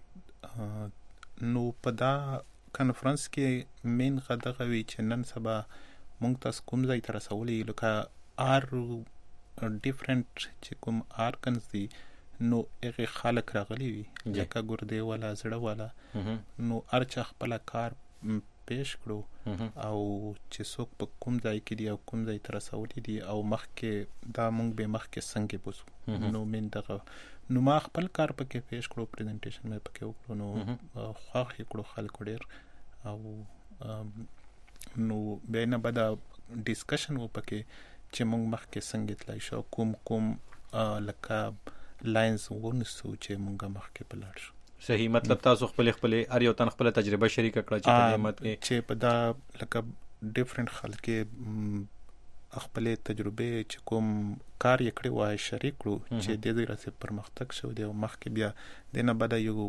نو په دا کانفرنس کې مین غدغه وی چې نن سبا مونږ تاسو کوم ځای تر رسولې لکه ار ډیفرنٹ چې کوم آرګنز دي نو هغه خلک راغلي وي لکه ګردې والا زړه والا نو ارچ خپل کار پیش کړو او چې څوک په کوم ځای کې دی او کوم ځای تر رسولې دي او مخکې دا مونږ به مخکې څنګه بوسو نو من دغه نو ما خپل کار پکې پیش کړو پریزنټیشن مې پکې وکړو نو خواخ کړو خلکو ډیر او نو به نه بدا ډیسکشن و پکې چې موږ مخکې څنګه تلای شو کوم کوم لکه لاینز ونسو چې موږ مخکې پلاړ شو صحیح مطلب تاسو خپل خپل ار یو تن خپل تجربه شریک کړه چې په قیمت کې چې په دا لکه ډیفرنٹ خلک خپل تجربه چې کوم کار یې کړی وای شریک کړو چې د دې راسه پرمختګ شو دی او مخکې بیا د نه بده یو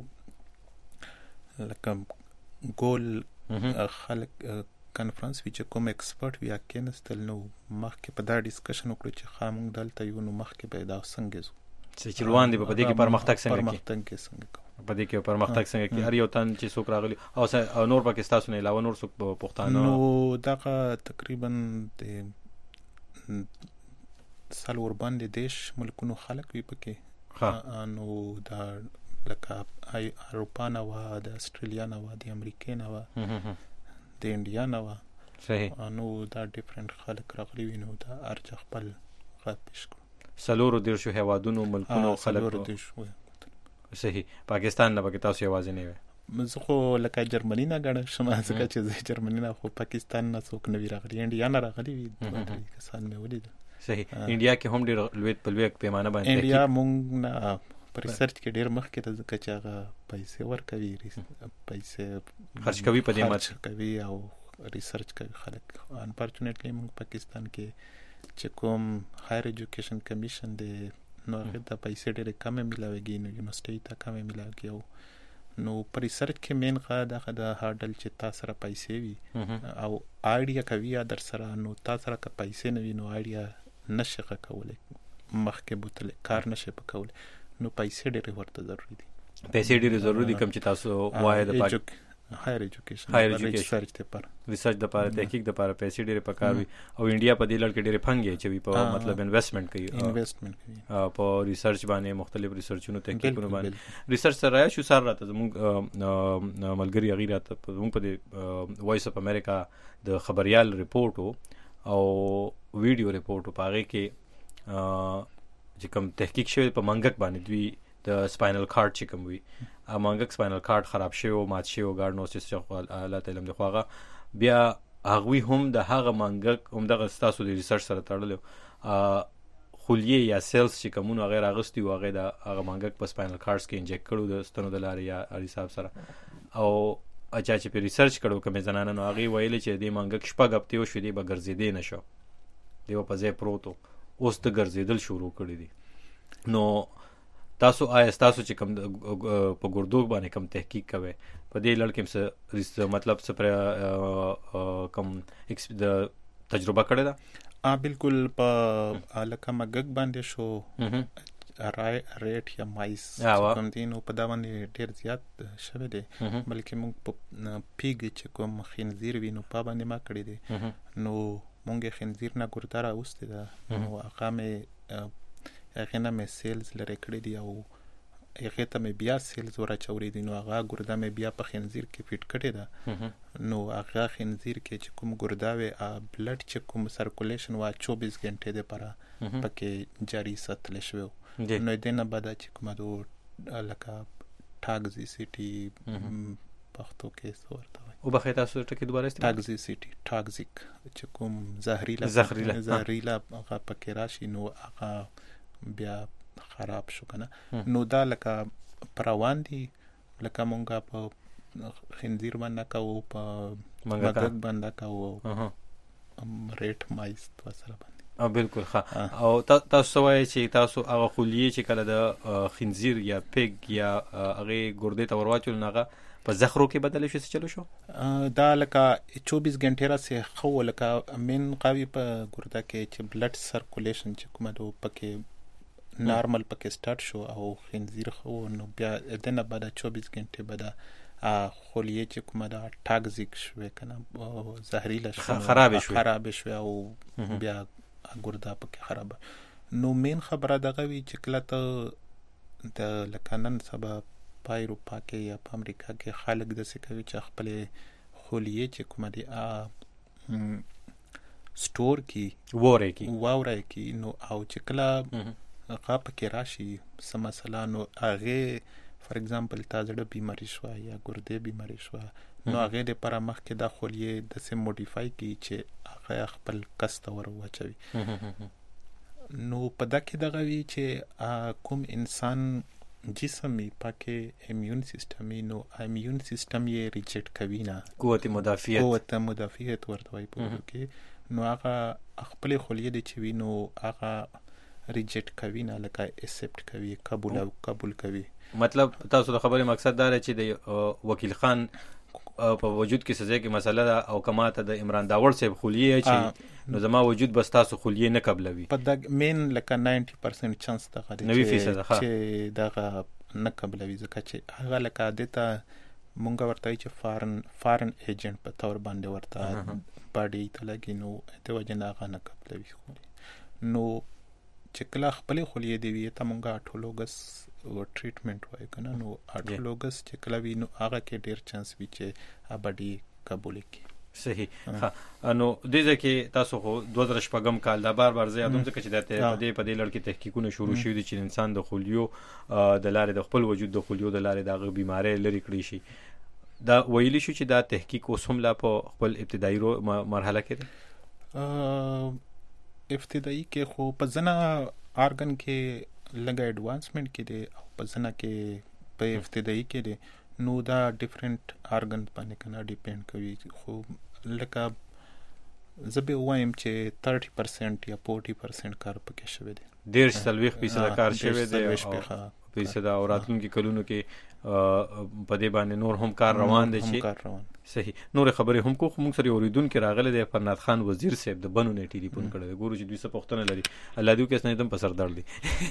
لکه ګول خلک کانفرنس چې کوم ایکسپرت ویا کېنستل نو مخکې په دا ډیسکشن وکړو چې خامون دلته یو نو مخکې به دا څنګه زو چې روان دي په دې کې پرمختګ څنګه کې پرمختګ کې څنګه په دې کې پرمختګ څنګه کې هر یو تن چې څوک راغلی او نور پاکستان نه علاوه نور څوک پښتانه نو دا تقریبا د سالور باندې دیش ملکونو خلک وي پکې نو دا لکه ای اروپا نه و د استرالیا نه و د امریکا نه و د انډیا نه و صحیح نو دا ډیفرنٹ خلک راغلي وي نو دا ارچ خپل غږ پیش کړو سلورو دیرشو هیوادونو ملکونو خلک صحیح پاکستان نه پکې تاسو یوازې نه وي زه خو لکه جرمني نه ګڼم شم ځکه چې زه جرمني نه خو پاکستان نه څوک نه وي راغلي انډیا نه راغلي وي دوه کسان مې ولیدل صحیح انډیا کې هم ډېر لوی په لوی پیمانه باندې انډیا مونږ نه په ریسرچ کې ډېر مخکې ده ځکه چې هغه پیسې ورکوي پیسې خرج کوي په دې خرج کوي او ریسرچ کوي خلک انفارچونیټلی مونږ پاکستان کې چې کوم هایر ایجوکیشن کمیشن دی نو هغه ته پیسې ډېرې کمې ملاویږي نو یونیورسټۍ ته کمې ملاویږي او نو په ریسرچ کې مین ښه دغه د هارډل چې تا سره پیسې وي او آیډیا کوي یا در سره نو تا سره که پیسې نه وي نو آیډیا نشي ښه کولی مخکې بوتلی کار نشي په کولی نو پیسې ډېرې ورته ضروري دي پیسې ډېرې ضروري دي کوم چې تاسو وایي د پاک هایر ایجوکیشن هایر ایجوکیشن ریسرچ لپاره ریسرچ لپاره تحقیق لپاره پیسې ډېرې پکار وي او انډیا په دې لړ کې ډېرې پنګې چوي په مطلب انویسټمنټ کوي انویسټمنټ کوي په ریسرچ باندې مختلف ریسرچونو تحقیقونو باندې ریسرچ سره یا شو سره راته زموږ ملګری هغې راته زموږ په دې وایس اف امریکا د خبریال ریپورټ او ویډیو ریپورټ په هغې کې چې کوم تحقیق شوی په منګک باندې دوی د سپاینل کارډ چې کوم وي منګک سپاینل کارډ خراب شوی او مات شوی او ګارډنوسس چې الله تعالی هم د خو هغه بیا هغوی هم د هغه منګک همدغه ستاسو د ریسرچ سره تړلی خلیې یا سیلز چې کومونه هغې راغستي وو هغې د هغه منګک په سپاینل کارډس کې انجیکټ کړو د ستنو د لارې یا حساب سره او چا چې په ریسرچ کړو کومې زنانه نو هغې ویلې چې دې منګک شپږ هفتې وشوې دی به ګرځېدی نه شو دی به په ځای پروت و اوس د ګرځېدل شروع کړي دي نو تاسو آیا تاسو چې کوم په ګردو باندې کوم تحقیق کوي په دې لړ کې څه مطلب څه پر کوم د تجربه کړې ده بالکل په لکه مګک باندې شو رای ریټ یا مایس کوم دي نو په دا باندې ډېر زیات شوی دی بلکې موږ په پیګ چې کوم خنزیر وي نو په باندې ما کړی دی نو موږ خنزیر نه ګرده راوستې ده نو هغه مې هغې نه مې سیلز لرې کړي دي او هغې ته مې بیا سیلز ور اچولی دي نو هغه ګرده مې بیا په خنزیر کې فټ کړې ده نو هغه خنزیر کې چې کوم ګرده وې بلډ چې کوم سرکولیشن وا چوبیس ګنټې دپاره پکې جاري ساتلی شوی و نو دې نه بعده چې کومه دو لکه ټاکزیسیټي پښتو کې څه ورته وایي وبخښئ تاسو ټکي دوباره استعمال ټاکزیسیټي ټاکزیک چې کوم زهریله زهریله زهریله هغه پکې راشي نو هغه بیا خراب شو کنه نو دا لکه پروان دي لکه مونږه په خنزیر باندې کوو په مګک باندې کوو ریټ مایس وسره باندې او بالکل ښه او تاسو وایي چې تاسو هغه خلیې چې کله د خنزیر یا پیګ یا هغې ګردې ته ور واچول نو هغه په زخرو کې بدل شو څه چلو شو دا لکه چوبیس ګنټې راسې ښه لکه مین قوي په ګرده کې چې بلډ سرکولیشن چې کومه دو پکې نارمل پکې سٹارټ شو او خنزیر خو نو بیا دنه بعد چوبیس غنټې بعد خلیې چې کومه دا ټاکزیک شوه کنه زهريله شوه خراب شوه خراب شوه او بیا ګرده پکې خراب نو مین خبره دغه وی چې کله ته د لکانن سبا پایرو پاکه یا په امریکا کې خلک د څه کوي چې خپل خلیې چې کومه دی سٹور کی وره کی وره کی نو او چې کله هغه پکې راشي څه مسله نو هغې فار ایگزامپل تا زړه بیماري شوه یا ګردې بیماري شوه نو هغې دپاره مخکې دا خلیې داسې موډیفای کړي چې هغه خپل کس ته ور واچوي نو په دا کې دغه وي چې کوم انسان جسم یې پکې امیون سیستم یې نو امیون سیستم یې ریجیکټ کوي نه قوت مدافعت قوت مدافعت ورته وایي په اردو کې نو هغه خپلې خلیې دی چې وي نو هغه ریجیکټ کوي نه لکه ایکسپټ کوي قبول او قبول کوي مطلب تاسو د خبرې مقصد دا دی چې د وکیل خان په وجود کې سزا کې مسله ده او کماته د عمران داور صاحب خلیه چې نو زما وجود بس تاسو خلیه نه قبلوي په د مین لکه نود پرسنټ چانس ده چې دغه نه قبلوي ځکه چې هغه لکه دته مونږ ورته چې فارن فارن ایجنټ په تور باندې ورته باډي ته لګي نو ته وجه نه هغه نه قبلوي نو چې کله خپلې خلیې دی وي ته مونږه اټولوګس ټریټمنټ وایو که نه نو اټولوګس چې کله وي نو هغه کې ډېر چانس وي چې باډي قبول کړي صحیح. نو دې ځکه تاسو خو دوه زره شپږم کال دا بار بار زیاتوم ځکه چې د دې په دې لړ کې تحقیقونه شروع شوي دي چې انسان د خلیو د لارې د خپل وجود د خلیو د لارې د بیماری لري کړی شي. دا ویلی شو چې دا تحقیق اوس هم لا په خپل ابتدایي مرحله کې دی. ابتدایي کې خو په ځنه ارګن کې لږه اډوانسمنت کې دی او په ځنه کې په ابتدایي کې دی. نو دا ډیفرنٹ ارګن باندې کنه ډیپند کوي. خو لکه زه به وایم چې ثلاثين پرسنټ یا چالیس پرسنټ کار پکې شوی دی. ډیر څلوېښت فیصد کار شوی دی او فیصد او راتلونکي کلونو کې په دې باندې نور هم کار روان دی چې صحیح. نور خبرې هم کو موږ سره اوریدونکو راغله د فرناد خان وزیر صاحب د بنو نه ټلیفون کړی. ګورو چې دوی څه پوښتنه لري. الله دې وکړي چې دم په سر درد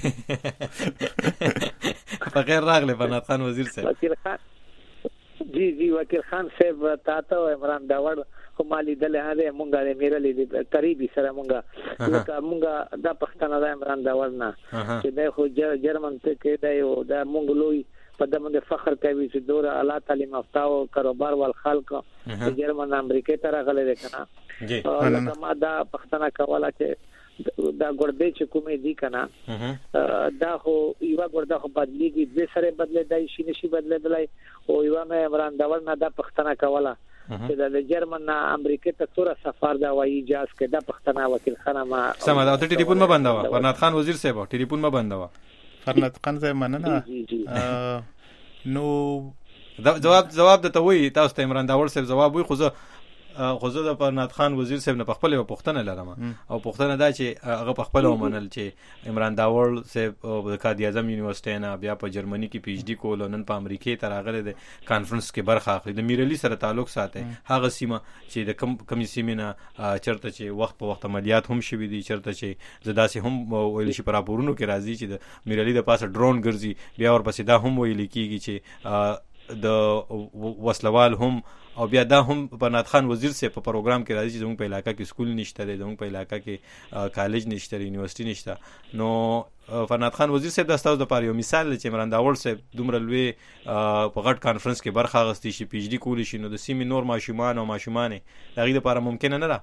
دي. په خیر راغله فرناد خان وزیر صاحب. وکیل خان جی جی وکیل خان صاحب تاسو عمران داوړ خو مالي دله هغه مونږه د میرلې قریبي سره مونږه لکه مونږه د پښتنه د عمران داوړ نه چې د خو جرمن ته کې دی او د مونږ لوی په دمه فخر کوي چې دوره اعلی تعلیم یافته او کاروبار ول خلک جرمن امریکا ته راغلي دي کنه. لکه ما دا پښتنه کوله چې دا ګردې چې کومې دي کنه دا خو یو ګرده خو بدلیږي د سره بدلېدای شي نشي بدلېدلای او یو مې عمران داوړ نه دا پښتنه کوله چې د جرمن نه امریکا ته تور سفر دا وایي جاز کې دا پښتنه وکیل خان ما سم دا ته ټلیفون ما بندوا فرناد خان وزیر صاحب ټلیفون ما بندوا. فرناد خان صاحب مننه. نو جواب جواب د ته وی تاسو ته عمران داوړ صاحب جواب وی خو زه خو زه د فرناد خان وزیر صاحب نه په خپل پوښتنه لرم او پوښتنه دا چې هغه په خپل ومنل چې عمران داوړ صاحب د قائد اعظم یونیورسيټي نه بیا په جرمني کې پی ایچ ډی کول نن په امریکا ته راغلی د کانفرنس کې برخه اخلي. د میرلی سره تعلق ساتي هغه سیمه چې د کم کمی سیمه نه چرته چې وخت په وخت عملیات هم شوي دي چرته چې زداسي هم ویل شي پر راپورونو کې راځي چې د میرلی د پاسه ډرون ګرځي بیا ورپسې دا هم ویل کیږي چې د وسلوال هم او بیا دا هم فرناد خان وزیر سے په پروګرام کې راځي چې زموږ په علاقہ کې سکول نشته دی زموږ په علاقہ کې کالج نشته یونیورسيټي نشته. نو فرناد خان وزیر صاحب د تاسو د پاره یو مثال چې عمران داوړ صاحب دومره لوی په غټ کانفرنس کې برخه اخیستي شي پی ایچ ډی کولی شي نو د سیمې نور ماشومان او ماشومانې دغه لپاره ممکن نه ده.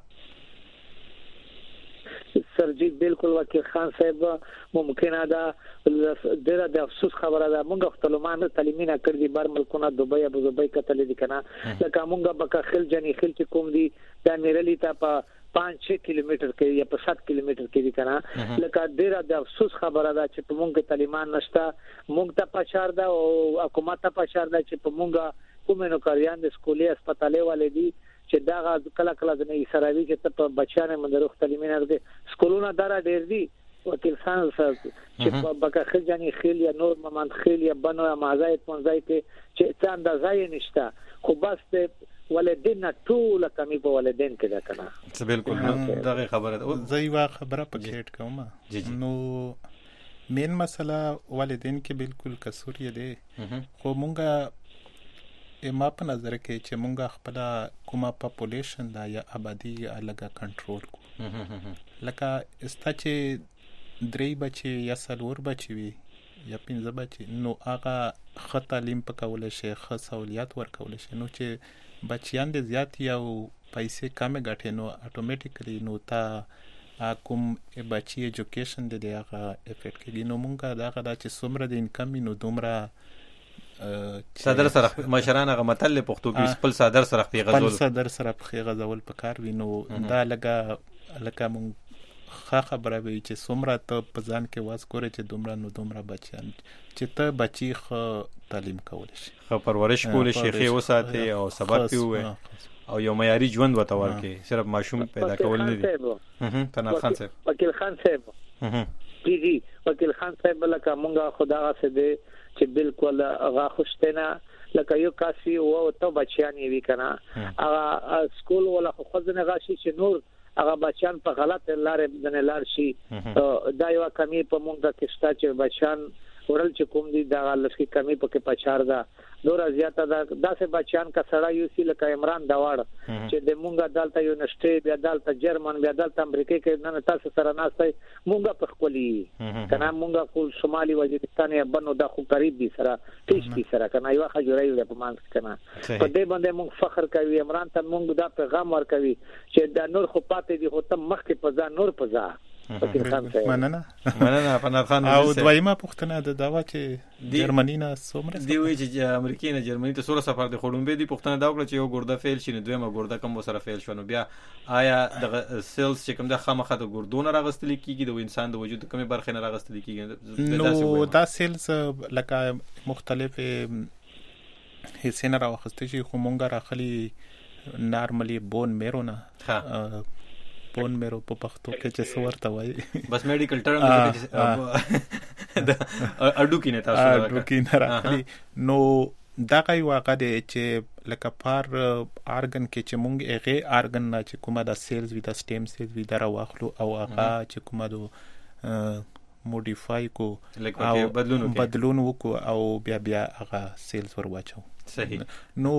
سر جی بالکل وکیل خان صاحب ممکنه ده ډیره د افسوس خبره ده مونږ خپل مان تعلیمینه کړی بار ملکونه دوبۍ ابو ظبي کتل دي کنه لکه مونږ بکه خل جنې خل چې کوم دي دا میرلی ته په پانچ چھ کیلومتر کې یا په سات کیلومتر کې دي کنه لکه ډیره د افسوس خبره ده چې په مونږ تعلیمان نشته مونږ ته پچار ده او حکومت ته پچار ده چې په مونږ کوم نو کاریان د سکولي هسپتالې والے دي چې دا کله کله د نه سراوي چې په بچانه مندروخ تعلیمینه د سکولونو دره ډیر دي وکیل خان صاحب چې په بکه خل جنې خل یا نور ممند خل یا بنو یا مازایت منځای کې چې څه اندازې نشته خو بس د ولدین ټول کمی په ولدین کې ده کنه. څه بالکل دغه خبره ده زه یو خبره پکېټ کوم نو مین مسله ولدین کې بالکل قصور یې ده خو مونږه ما په نظر کې چې مونږه خپل کومه پاپولیشن دا یا آبادی الګه کنټرول کو لکه استا چې درې بچي یا څلور بچي وي یا پنځه بچي نو هغه ښه تعلیم پکول شي ښه سہولیات ورکول شي نو چې بچیان د زیات یا پیسې کم غټي نو اتوماتیکلی نو تا کوم بچي ایجوکیشن د هغه افیکټ کوي نو مونږه دا غدا چې څومره د انکم نو دومره صدر سره مشران هغه متل پښتو کې خپل صدر سره خپل غزول خپل صدر سره خپل غزول پکار وینو دا لګه لکه مونږ ښه خبره وی چې څومره ته په ځان کې واس کوره چې دومره نو دومره بچیان چې ته بچی ښه تعلیم کول شي ښه پرورش کول شي ښه وساتي او سبق پیوي او یو معیاري ژوند وته ورکي صرف ماشوم پیدا کول نه دي. فرناد خان صاحب وکیل خان صاحب جی جی وکیل خان صاحب لکه مونږه خدا غسه دي چې بالکل هغه خوشتنه لکه یو کاسي او ته بچیان یې وی کنه هغه سکول ولا خو ځنه غاشي چې نور هغه بچیان په غلط لارې باندې لار شي دا یو کمی په مونږه کې شته چې بچیان ورل چې کوم دي دا لسکی کمی پکې پچار دا نور زیاته دا داسې بچیان کا سړی یو سی لکه عمران داوړ چې د مونږه دالته یو نشټي بیا دالته جرمن بیا دالته امریکا کې نه تاسو سره ناشته مونږه په خپلي کنه مونږه خو شمالي وزیرستان یا بنو دا خو قریب دي سره تیش دي سره کنه یو خجوري له پمانس کنه په دې باندې مونږ فخر کوي عمران ته مونږ دا پیغام ورکوي چې دا نور خو پاتې دي خو تم مخکې په ځان نور په ځان مننه مننه فنان خان. او دویمه پوښتنه د داوا چې جرمنی نه څومره دی وی چې امریکای نه جرمنی ته سوره سفر د خړومبې دی پوښتنه دا وکړه چې یو ګورده فیل شي نو دویمه ګورده کوم سره فیل شونه بیا آیا د سیلز چې کوم د خامخه د ګوردونه راغستل کیږي د انسان د وجود کومه برخه نه راغستل کیږي نو دا سیلز لکه مختلف حصے نه راوخسته شي خو مونږه راخلي نارملی بون میرو نه بون میرو په پښتو کې چې څورته وایي بس میډیکل ټرم د اډو کې نه تاسو اډو کې نه راغلي نو دا کوي واقع دی چې لکه پار ارګن کې چې مونږ هغه ارګن نه چې کومه د سیلز وی د سټیم سیلز وی در واخلو او هغه چې کومه د موډیفای کو او بدلون بدلون وکړو او بیا بیا هغه سیلز ور واچو صحیح نو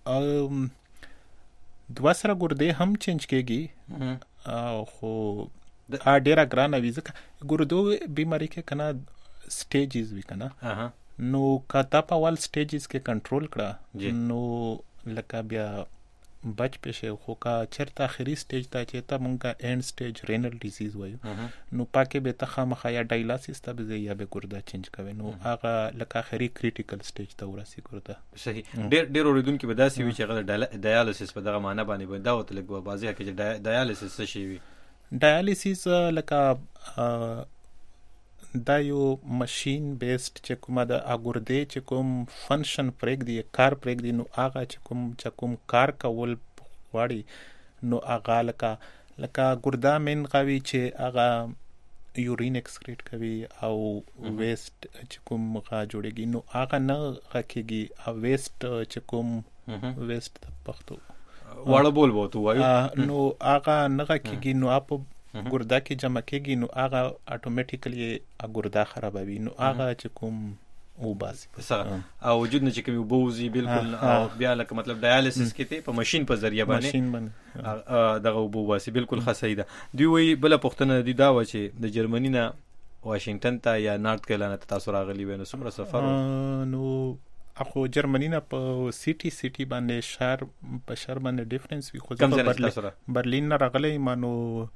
دوه سره ګردې هم چینج کېږي خو ا ډیره ګرانه وي ځکه ګردو بیماری کې کنه سټیجز وی کنه نو کاته په ول سټیجز کې کنټرول کړه نو لکه بیا بچ پېښه خو کا چرته اخري سټیج ته چې ته مونږه اینڈ سټیج رینل ډیزیز وایو نو پاکه به ته خامخا یا ډایلاسیس ته به یا به ګرده چینج کوي نو هغه لکه اخري کریټیکل سټیج ته ورسي ګرده صحیح ډېر ډېر اوریدونکو به داسې وي چې هغه ډایالیسیس په دغه معنی باندې به دا وته لګو بازي کې چې ډایالیسیس څه شي وي ډایالیسیس لکه دا یو ماشين بیسډ چې کومه د اګوردې چې کوم فنکشن پرېګ دی کار پرېګ دی نو هغه چې کوم چې کوم کار کول غواړي نو هغه لکه لکه ګردا مین قوي چې هغه یورین ایکسکریټ کوي او ویست چې کوم غا جوړيږي نو هغه نه غکیږي او ویست چې کوم ویست پښتو واړه بول بو تو وایو نو هغه نه غکیږي نو اپ ګردا کې جمع کېږي نو هغه اتوماتیکلی ګردا خرابوي نو هغه چې کوم او باسي او وجود نه چې کوم بوزي بالکل او بیا لکه مطلب ډایالیسیس کې ته په ماشين په ذریعہ باندې دغه بو باسي بالکل خاصه ده. دوی وی بل پښتنه دي دا و چې د جرمنی نه واشنگټن ته یا نارت کیرولاینا ته تاسو راغلي وینو څومره سفر نو اخو جرمنی نه په سیټي سیټي باندې شهر په شهر باندې ډیفرنس وی خو په برلین نه راغلی مانو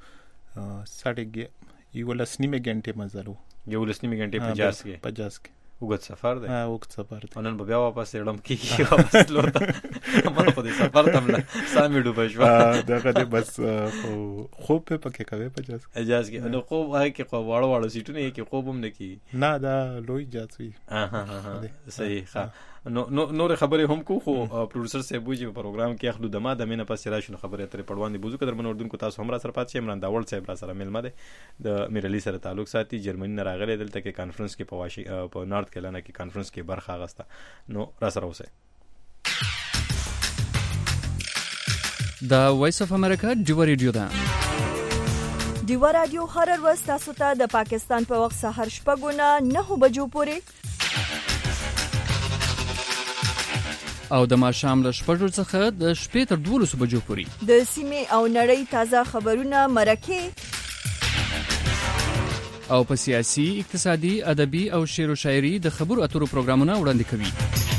ساړه یو لسنیمه غنټه مزلو یو لسنیمه غنټه پچاس کې پچاس کې وګت سفر دی ها وګت سفر دی نن بیا واپس اړم کیږي واپس لوته ما په دې سفر تم نه سامي ډوب شو دغه دې بس خو په پکې کوي پچاس اجازه کې نو خو هغه کې خو واړو واړو سیټونه کې خو بم نه کی نه دا لوی جاتوي ها ها صحیح ښه نو نو نور خبره هم کو خو پروډوسر صاحب وی په پروګرام کې اخلو دمه د مینه پس راشنو خبره تر پړوان دي بوزو کدر من اردن کو تاسو هم را سره پات شي عمران داول صاحب را سره ملمه ده د میرلی سره تعلق ساتي جرمنی نه راغلي دلته کې کانفرنس کې په واشي په نارت کیرولاینا کې کانفرنس کې برخه اغسته نو را سره اوسه. دا وایس اف امریکا ډیو ریډیو ده. ډیو رادیو هر ورځ تاسو ته د پاکستان په وخت سحر شپږونه نه بجو پورې او د ماښام له شپږو څخه د شپې تر دولسو بجو پورې د سیمې او نړۍ تازه خبرونه مرکه او په سیاسي اقتصادي ادبي او شعر او شاعري د خبرو اترو پروګرامونه وړاندې کوي.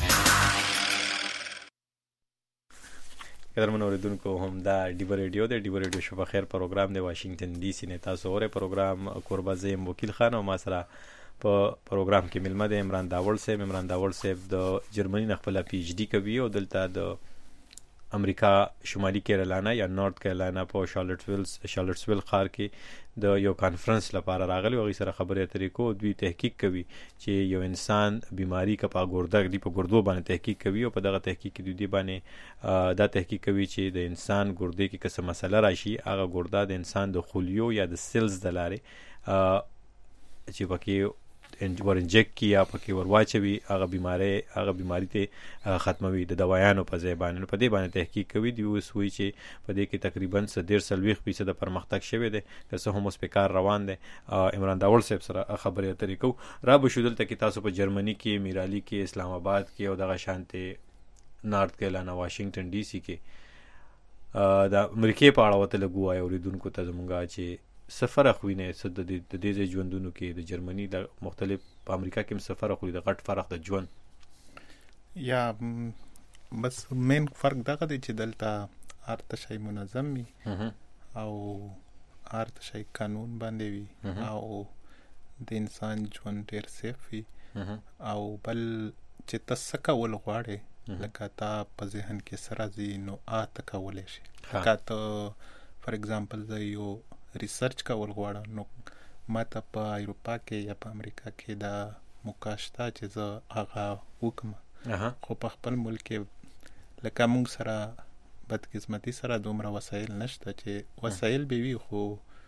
قدرمن اوریدونکو هم دا ډیو ریډیو د ډیو ریډیو شو په خیر پروګرام د واشنگټن ډي سي نه تاسو اوره پروګرام قربازم وکیل خان او ما سره په پروګرام کې ملمه د عمران داول صاحب عمران داول صاحب د جرمنی نه خپل پی ایچ ډی کوي او دلته د امریکا شمالي کیرولاینا یا نارت کیرولاینا په شارلټسویل شارلټسویل ښار کې د یو کانفرنس لپاره راغلی او غي سره خبرې اترې کو دوی تحقیق کوي چې یو انسان بیماری کا په ګورده دی په ګردو باندې تحقیق کوي او په دغه تحقیق کې دوی باندې دا تحقیق کوي چې د انسان ګردې کې څه مسله راشي هغه ګرده د انسان د خلیو یا د سیلز د لارې چې پکې ور انجک کی یا پکې ور واچوي هغه بیماری هغه بیماری ته ختموي د دوايانو په ځای باندې. په دې باندې تحقیق کوي دی اوس وایي چې په دې کې تقریبا ډېر څلوېښت فیصد پرمختګ شوی دی که څه هم اوس په کار روان دی. عمران داول صاحب سره خبرې اترې کوو. را به شو دلته کې تاسو په جرمني کې، میرالي کې، اسلام آباد کې او دغه شانتې نارت کیرولینا، واشنگټن ډي سي کې د امریکې په اړه ورته لږ ووایه اورېدونکو ته زموږ چې څه فرق وینئ څه د دې ځای ژوندونو کې د جرمني د مختلف په امریکا کې هم څه فرق وي د غټ فرق د ژوند. یا بس مین فرق دغه دی چې دلته هر څه شی منظم وي او هر څه شی قانون باندې وي او د انسان ژوند ډېر سیف وي او بل چې ته څه کول غواړې لکه تا په ذهن کې څه راځي نو هغه ته کولی شي. لکه ته فار ایگزامپل زه یو ریسرچ کول غواړم نو ما ته په اروپا کې یا په امریکا کې دا موقع شته چې زه هغه وکړم، خو په خپل ملک کې لکه موږ سره بدقسمتي سره دومره وسایل نشته چې وسایل به وي خو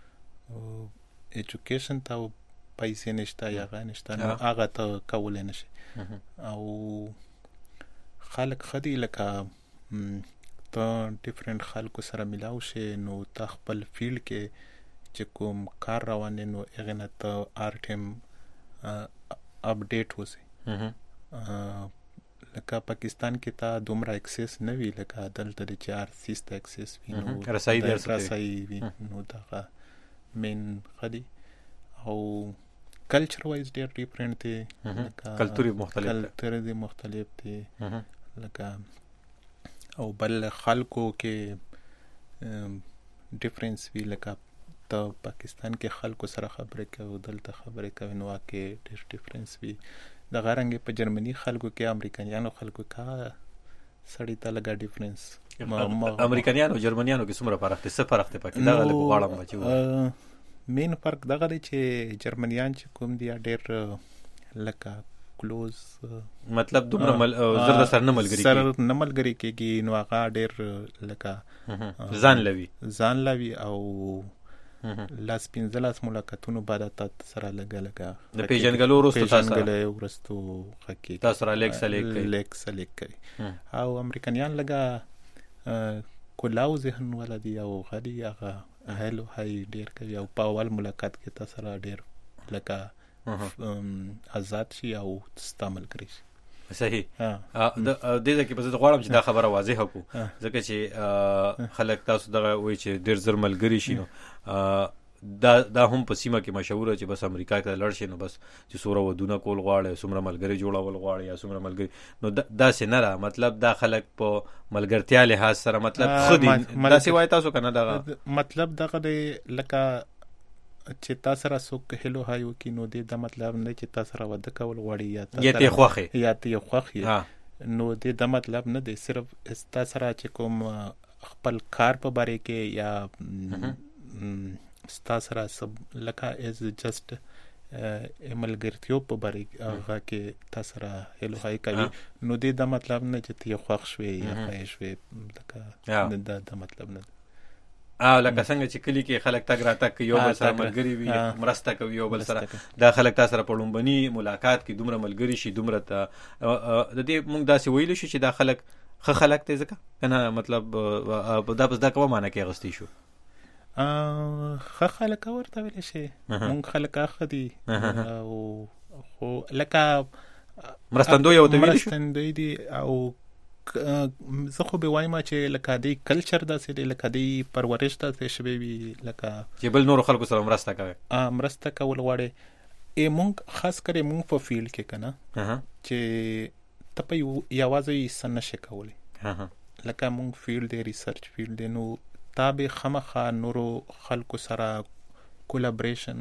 ایجوکیشن ته پیسې نشته یا هغه نشته نو هغه ته کولی نشي. او خلک ښه دي لکه ته ډیفرنٹ خلکو سره ملاو شي نو ته خپل فیلډ کې چې کوم کار روان دی نو هغې نه ته هر ټایم اپډیټ اوسې. لکه پاکستان کې ته دومره اکسیس نه وي لکه دلته دی چې هر څیز ته اکسیس وي نو رسایي وي نو دغه مین ښه دي. او کلچر وایز ډېر ډیفرنٹ دی، کلتور مختلف کلتور دی مختلف دی لکه او بل خلکو کې ډیفرنس وي لکه ته پاکستان کې خلکو سره خبرې کوي دلته خبرې کوي نو کې ډېر ډیفرنس وي. دغه رنګې په جرمني خلکو کې امریکایانو خلکو کې سړی ته لږه ډیفرنس. امریکایانو او جرمنیانو کې څومره فرق دی؟ څه فرق دی پکې؟ دغه لږ غواړم چې مین فرق دغه دی چې جرمنیان چې کوم دي ډېر لکه کلوز مطلب دومره زر د سر نه ملګري سر نه ملګري کېږي نو هغه ډېر لکه ځان لوي ځان لوي او لاس پنځلس ملاقاتونو بعد تاسو سره لګا لګا د پیژنګلو وروسته تاسو سره ورستو حقیقت تاسو سره لیک سلیک کوي لیک سلیک کوي او امریکایان لګا کلاو ذهن ولدي او غدي هغه هلو هاي ډیر کوي او په اول ملاقات کې تاسو سره ډیر لکه آزاد شي او استعمال کوي. صحیح. د دې ځکه په زړه غواړم چې دا خبره واضحه کو ځکه چې خلک تاسو دغه وایي چې ډېر زر ملګري شي نو دا دا هم په سیمه کې مشهوره چې بس امریکا کې لړ شي نو بس چې څومره ودونه کول غواړي څومره ملګري جوړول غواړي یا څومره ملګري نو داسې نه را مطلب دا خلک په ملګرتیا لحاظ سره مطلب خو دي داسې وایي تاسو که نه دغه مطلب دغه دی لکه چې تاسو سره څوک هلو هاي وکړي نو دې دا مطلب نه چې تاسو سره واده کول غواړي یا تاسو یې خوښ یا تاسو خوښ یې نو دې دا مطلب نه دی صرف تاسو سره چې کوم خپل کار په باره کې یا تاسو سره سب لکه از جست ملګرتیو په باره هغه کې تاسو سره هلو هاي کوي نو دې دا مطلب نه چې تاسو خوښ شوي یا خوښ شوي لکه دا دا مطلب نه او لکه څنګه چې کلی کې خلک تګ راتګ کوي یو بل سره ملګري وي مرسته کوي یو بل سره دا خلک تاسو سره په لومبني ملاقات کې دومره ملګري شي دومره ته د دې موږ داسې ویلو شو چې دا خلک ښه خلک دی ځکه کنه مطلب دا پس دا کومه معنی کې اغوستی شو ښه خلک ورته ویلی شي موږ خلک ښه دي او خو لکه مرستندوی ورته ویلی شو مرستندوی دي او زه خو به وایم چې لکه دی کلچر داسې دی لکه دی پرورش داسې شوی وي لکه چې بل نورو خلکو سره مرسته کوي مرسته کول غواړي. ای مونږ خاص کری مونږ په فیلډ کې کنه چې ته په یوازې څه نشې کولی لکه مونږ فیلډ دی ریسرچ فیلډ دی نو تا به خامخا نورو خلکو سره کولیبریشن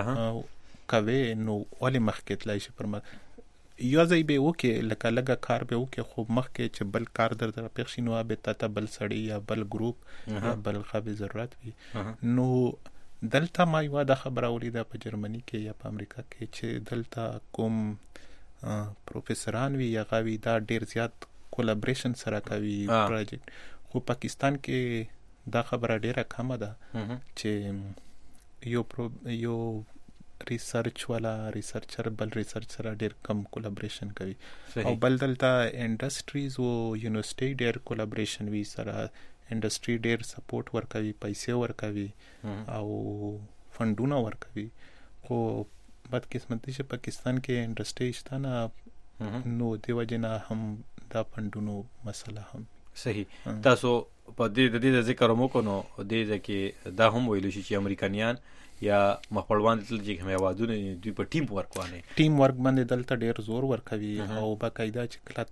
کوي نو ولې مخکې تلای شي پر یو ځای به وکړې لکه لږه کار به وکړې خو مخکې چې بل کار در در پېښ شي نو به تا ته بل سړی یا بل ګروپ یا بل خبې ضرورت وي. نو دلته ما یوه دا خبره ولیده په جرمني کې یا په امریکا کې چې دلته کوم پروفیسران وي یا هغه وي دا ډېر زیات کولیبریشن سره کوي پروجیکټ خو پاکستان کې دا خبره ډېره کمه ده چې یو یو ریسرچ والا ریسرچر بل ریسرچ سره ډیر کم کولیبریشن کوي او بل دلته انډستریز او یونیورسيټي ډیر کولیبریشن وی سره انډستری ډیر سپورټ ورکوي پیسې ورکوي او فندونه ورکوي خو بد قسمتي چې پاکستان کې انډستری شته نه نو دیو جنا هم دا فندونو مسله هم صحیح تاسو په دې د دې ذکر مو کو نو دې ځکه دا هم ویل شي چې امریکایان یا مخبلوان دلته چې کوم یوادونه دوی په ټیم ورک باندې ټیم ورک باندې دلته ډیر زور ورکوي او باقاعده چې کله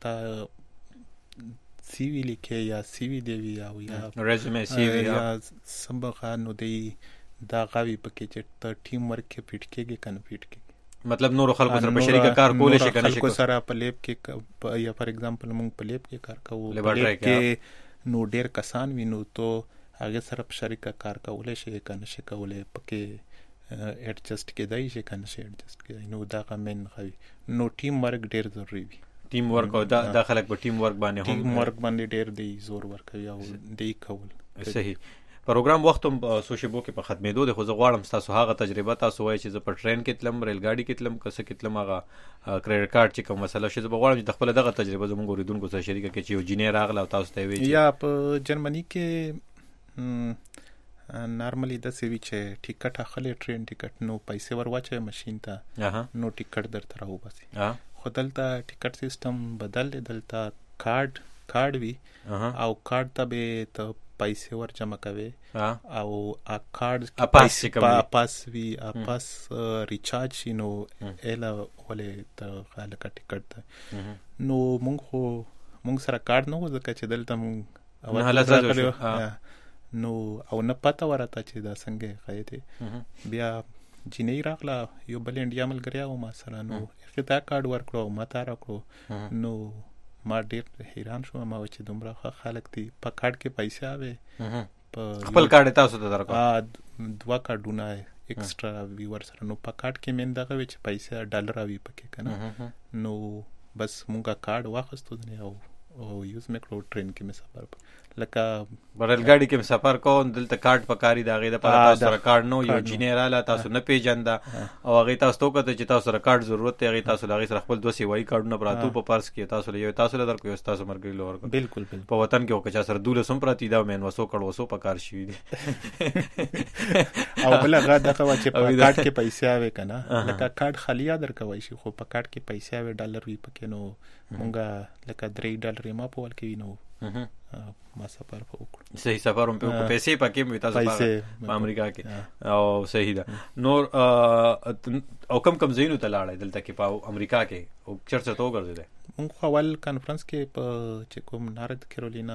تا سی وی لیکي یا سی وی دی وی او یا ریزومه سی وی یا سمبغه نو دی دا غوي پکې چې ته ټیم ورک کې فټ کېږي کنه فټ کېږي مطلب نور خلکو سره په شریکه کار کولای شي کنه خلکو سره په لیب کې یا فار ایگزامپل موږ په لیب کې کار کوو لیب کې نو ډیر کسان وینو تو هغه سره په شریکه کار کولای شي کنه شي کولای پکې ایڈجسٹ کېدای شي کنه شي ایڈجسٹ کېدای نو دا غمن خوي نو ټیم ورک ډیر ضروری وي ټیم ورک او دا د خلک په ټیم ورک باندې هم ټیم ورک باندې ډیر دی زور ورکوي او دی کول صحیح پروګرام وخت هم سوشیبو کې په ختمېدو د خو زه غواړم تاسو هغه تجربه تاسو وایي چې زه په ټرین کې تلم ریل ګاډي کې تلم کسه کې تلم هغه کریډټ کارت چې کوم مسله شي زه غواړم چې خپل دغه تجربه زموږ اوریدونکو سره شریک کړئ چې یو جینیر راغله او تاسو ته وایي یا په جرمني کې نارملی د سی وی چې ټیکټ اخلي ټرین ټیکټ نو پیسې ورواچي ماشين ته نو ټیکټ درته راو باسي خو دلته ټیکټ سیستم بدل دی دلته کارت کارت وی او کارت ته به ته پیسې ور جمع کوي او ا کارت پاس پاس وی پاس ریچارج شي نو اله ولې ته خاله ټیکټ ته نو مونږ خو مونږ سره کارت نه وځه چې دلته مونږ او حالت راځي نو او نه پته ورته چې دا څنګه خایته بیا جنې راغله یو بل انډیا ملګری او ما سره نو خطا کارت ورکړو ما تا راکړو نو ما ډیر حیران شوم ما چې دومره خلک دي په کارت کې پیسې آوي په خپل کارت تاسو ته درکو دوا کارتونه ایکسترا ویور سره نو په کارت کې من دغه چې پیسې ډالر اوي پکې کنه نو بس مونږه کارت واخستو نه او او یوز میکرو ټرین کې مې سفر لکه برل ګاډي کې سفر کوم دلته کارت پکاري دا غي د پر تاسو سره کارت نو یو جنراله تاسو نه پیژنده او هغه تاسو ته کته چې تاسو سره کارت ضرورت دی هغه تاسو لغې سره خپل دوه سی وای کارتونه پراتو په پرس کې تاسو له یو تاسو له درکو یو تاسو مرګ لور بالکل بالکل په وطن کې او که سره دوله سم پراتی دا مین وسو کړه وسو پکار شي دي او بل هغه دغه چې په کارت کې پیسې آوي کنه لکه کارت خالی درکوي شي خو په کارت کې پیسې آوي ډالر وی پکې نو مونږه لکه درې ډالر ما په ول کې نو ما سفر په وکړ صحیح سفر هم په پیسې پکې مې تاسو په امریکا کې او صحیح ده نور او کم کم زینو ته لاړې دلته کې په امریکا کې او چرته تو ګرځیدل مونږ اول کانفرنس کې په چې کوم نارت کیرولینا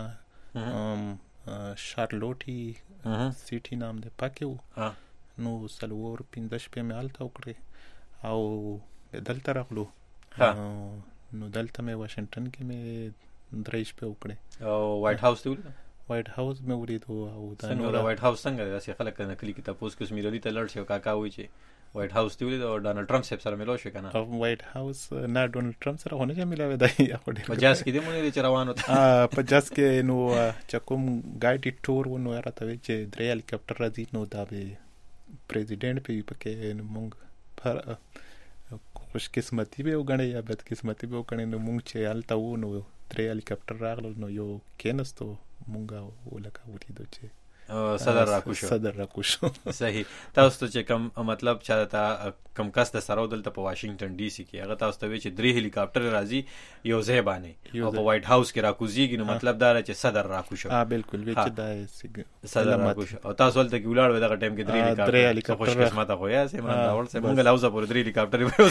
شارلوټي سیټي نام ده پکې نو سلور پنځه شپې مې حالت وکړې او دلته راغلو نو دلته مې واشنگټن کې مې درېش په وکړې او وایټ هاوس ته ولې وایټ هاوس مې ولیدو او دا نو وایټ هاوس څنګه داسې خلک نه کلی کې تاسو کوم میرلی ته لړ شي کاکا وای چې وایټ هاوس ته ولید او ډانلډ ټرمپ سره ملو شو کنه او وایټ هاوس نه ډونلډ ټرمپ سره ونه چې ملاوي دی په جاس کې دې مونږ چې روانو ته په جاس کې نو چې کوم ګاډي ټور ونه راته وی چې درې هلیکاپټر راځي نو دا به پریزیډنټ په پکې مونږ پر خوش قسمتي به وګڼي یا بد قسمتي به وګڼي نو مونږ چې حالت وو نو درې هلیکاپټر راغلل نو یو کېنستو مونږه ولکه ولیدو چې صدر راکوشو صدر راکوشو صحیح تاسو ته چې کوم مطلب چې تا کم کس د سره دلته په واشنگټن ډي سي کې هغه تاسو ته وی چې درې هلیکاپټر راځي یو ځای باندې او په وایټ هاوس کې راکوزيږي نو مطلب دا چې صدر راکوشو ها بالکل وی چې دا صدر راکوشو او تاسو ولته کې ولاړ دغه ټایم کې درې هلیکاپټر خوش قسمت خو یا سیمران راول سه مونږ لاوزه پر درې هلیکاپټر به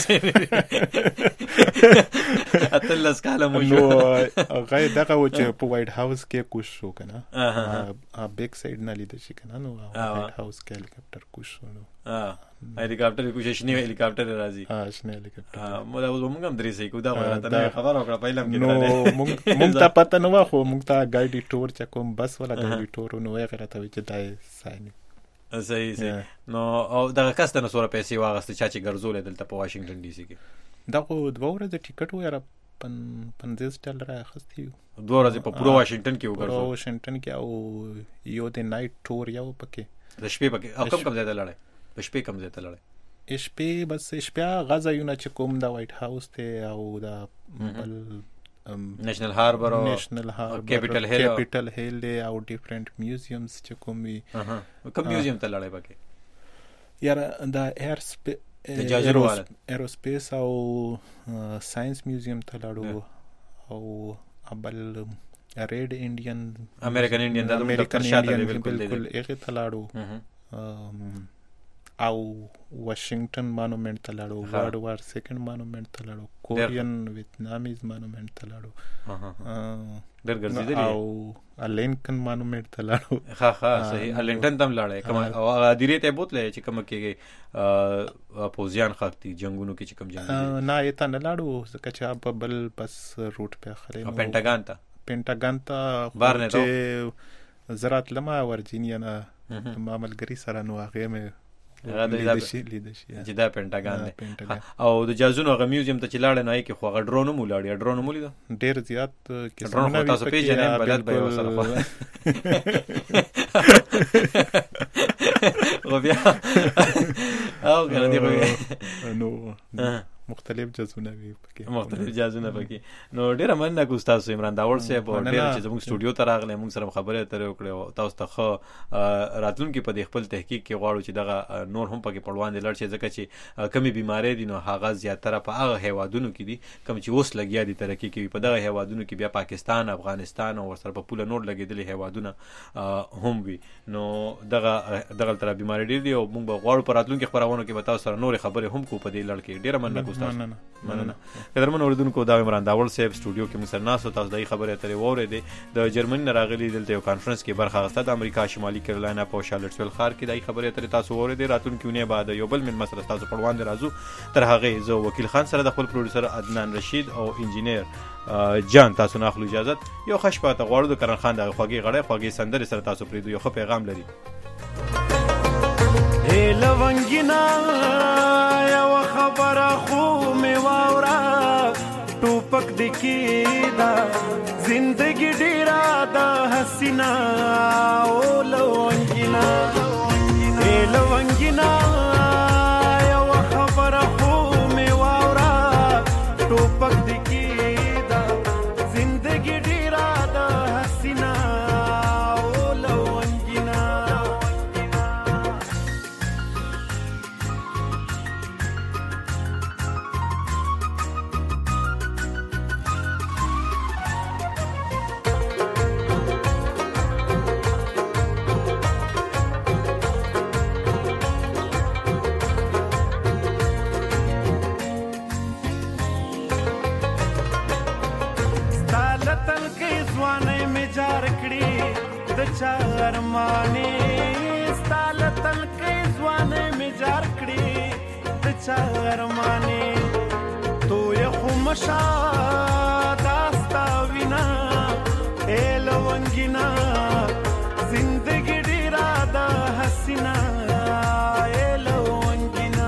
اوسه اتلس کاله مو نو هغه دغه و چې په وایټ هاوس کې کوش شو کنه ا بیک سایډ نه لیدل شي کنه نو وایټ هاوس کې هلیکاپټر کوش شو نو ا هلیکاپټر کوش شنی هلیکاپټر راځي ها شنی هلیکاپټر ها مو دا موږ هم درې سې کو دا راته خبر وکړه پهلم کې نو موږ موږ ته پته نه و خو موږ ته ګاډي ټور چې کوم بس ولا ګاډي ټور نو یې غره ته چې دای ساين صحیح صحیح نو او دغه کس ته نو سره پیسې واغسته چا چې ګرځول دلته په واشنگټن ډي سي کې دا خو دوه ورځې ټیکټ و یاره پن پنځه ډالر اخستي دوه ورځې په پورو واشنگټن کې وګرځو په واشنگټن کې او یو د نایټ ټور یو پکې د شپې پکې او کم کم ځای ته لړای په شپې کم ځای ته لړای شپې بس شپه غزایونه چې کوم دا وایټ هاوس ته او دا بل نېشنل هاربر او نېشنل هاربر کیپټل هیل کیپټل هیل او ډیفرنٹ میوزیمز چې کوم وي کوم میوزیم ته لاړې پکې یار دا ایر ایروسپیس او ساينس میوزیم ته لاړو او بل ریډ انډین امریکن انډین د ډاکټر شاته بالکل هغه ته لاړو او واشنگټن مانومنت ته لاړو ورلد وار سیکنډ مانومنت ته لاړو کورین ویتنامیز مانومنت ته لاړو ډېر ګرځېدلی او لینکن مانومنت ته لاړو ها ها صحیح لینکن تم لاړې کوم او ادیره ته بوتلې چې کوم کې پوزیان خاطی جنگونو کې چې کوم جنگ نه ایت نه لاړو ځکه چې په بل پس روټ په اخره پینټاګان ته پینټاګان ته بارنه ته زراعت لما ورجینیا نه معاملګری سره نو هغه مې لیدشي لیدشي چې دا پینټاګان دی او د جازونو هغه میوزیم ته چې لاړ نه کی خو هغه ډرون مو لاړ ډرون مو لید ډیر زیات ډرون خو تاسو پیژنئ بلد به وسره خو بیا او کنه دی نو مختلف جازونه وي پکې مختلف جازونه پکې نو ډیره مننه کو استاد عمران داوړ صاحب ډیر چې زموږ سټوډیو ته راغله موږ سره خبرې اترې وکړې تاسو ته راتلونکي په خپل تحقیق کې غواړو چې دغه نور هم پکې پړوان دي لړ شي ځکه چې کمی بیماری دي نو هغه زیاتره په هغه هیوادونو کې دي کوم چې اوس لګیا دي ترقی کوي په دغه هیوادونو کې بیا پاکستان افغانستان او سره په پوله نور لګیدلي هیوادونه هم وي نو دغه دغه تر بیماری ډیر دي او موږ غواړو په راتلونکي خبرونو کې به تاسو سره نور خبرې هم کو په دې لړ کې ډیره مننه مننه مننه قدرمن اوریدونکو دا عمران داوړ صاحب سټوډیو کې مسر ناس او تاسو دغه خبره اترې وورې دي د جرمني راغلي دلته یو کانفرنس کې برخه اخیسته د امریکا شمالي کیرولینا په شارلټسویل ښار کې دغه خبره اترې تاسو وورې دي راتلونکي بعد یو بل من مسله تاسو پړوان دي راځو تر هغه زه وکیل خان سره د خپل پروډوسر عدنان رشید او انجینیر جان تاسو نه اخلو اجازه یو خشپاته غواړو د کرن خان دغه خوږی غړې خوږی سندري سره تاسو پریدو یو خو پیغام لري لونګینا یو خبره خو می واورا ټوپک دکی دا زندگی ډیرا دا حسینا او لونګینا لونګینا یو خبره خو می واورا ټوپک دکی دا زندگی ډیرا دا حسینا ارمانه ستاله تل کې ځوانه می جار کړی د چا ارمانه تو یې خمشا داستا وینا الونګینا زندګی ډیرا د حسینا الونګینا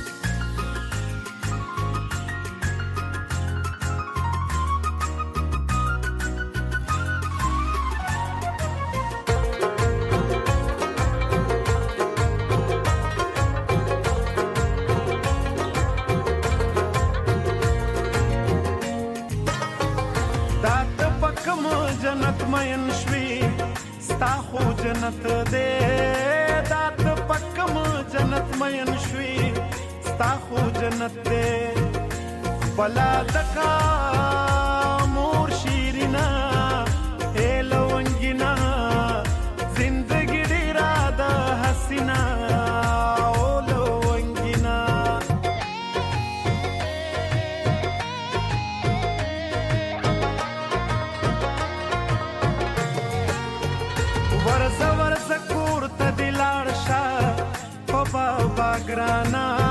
جنت مین شوی ستا خو جنت دے دات پکم جنت مین شوی ستا خو جنت دے بلا دکا مور شیرینا اے لونگینا زندگی ډیرا دا حسینا او لونگینا ورز ورز کور ته دلار شا پپا باګرانا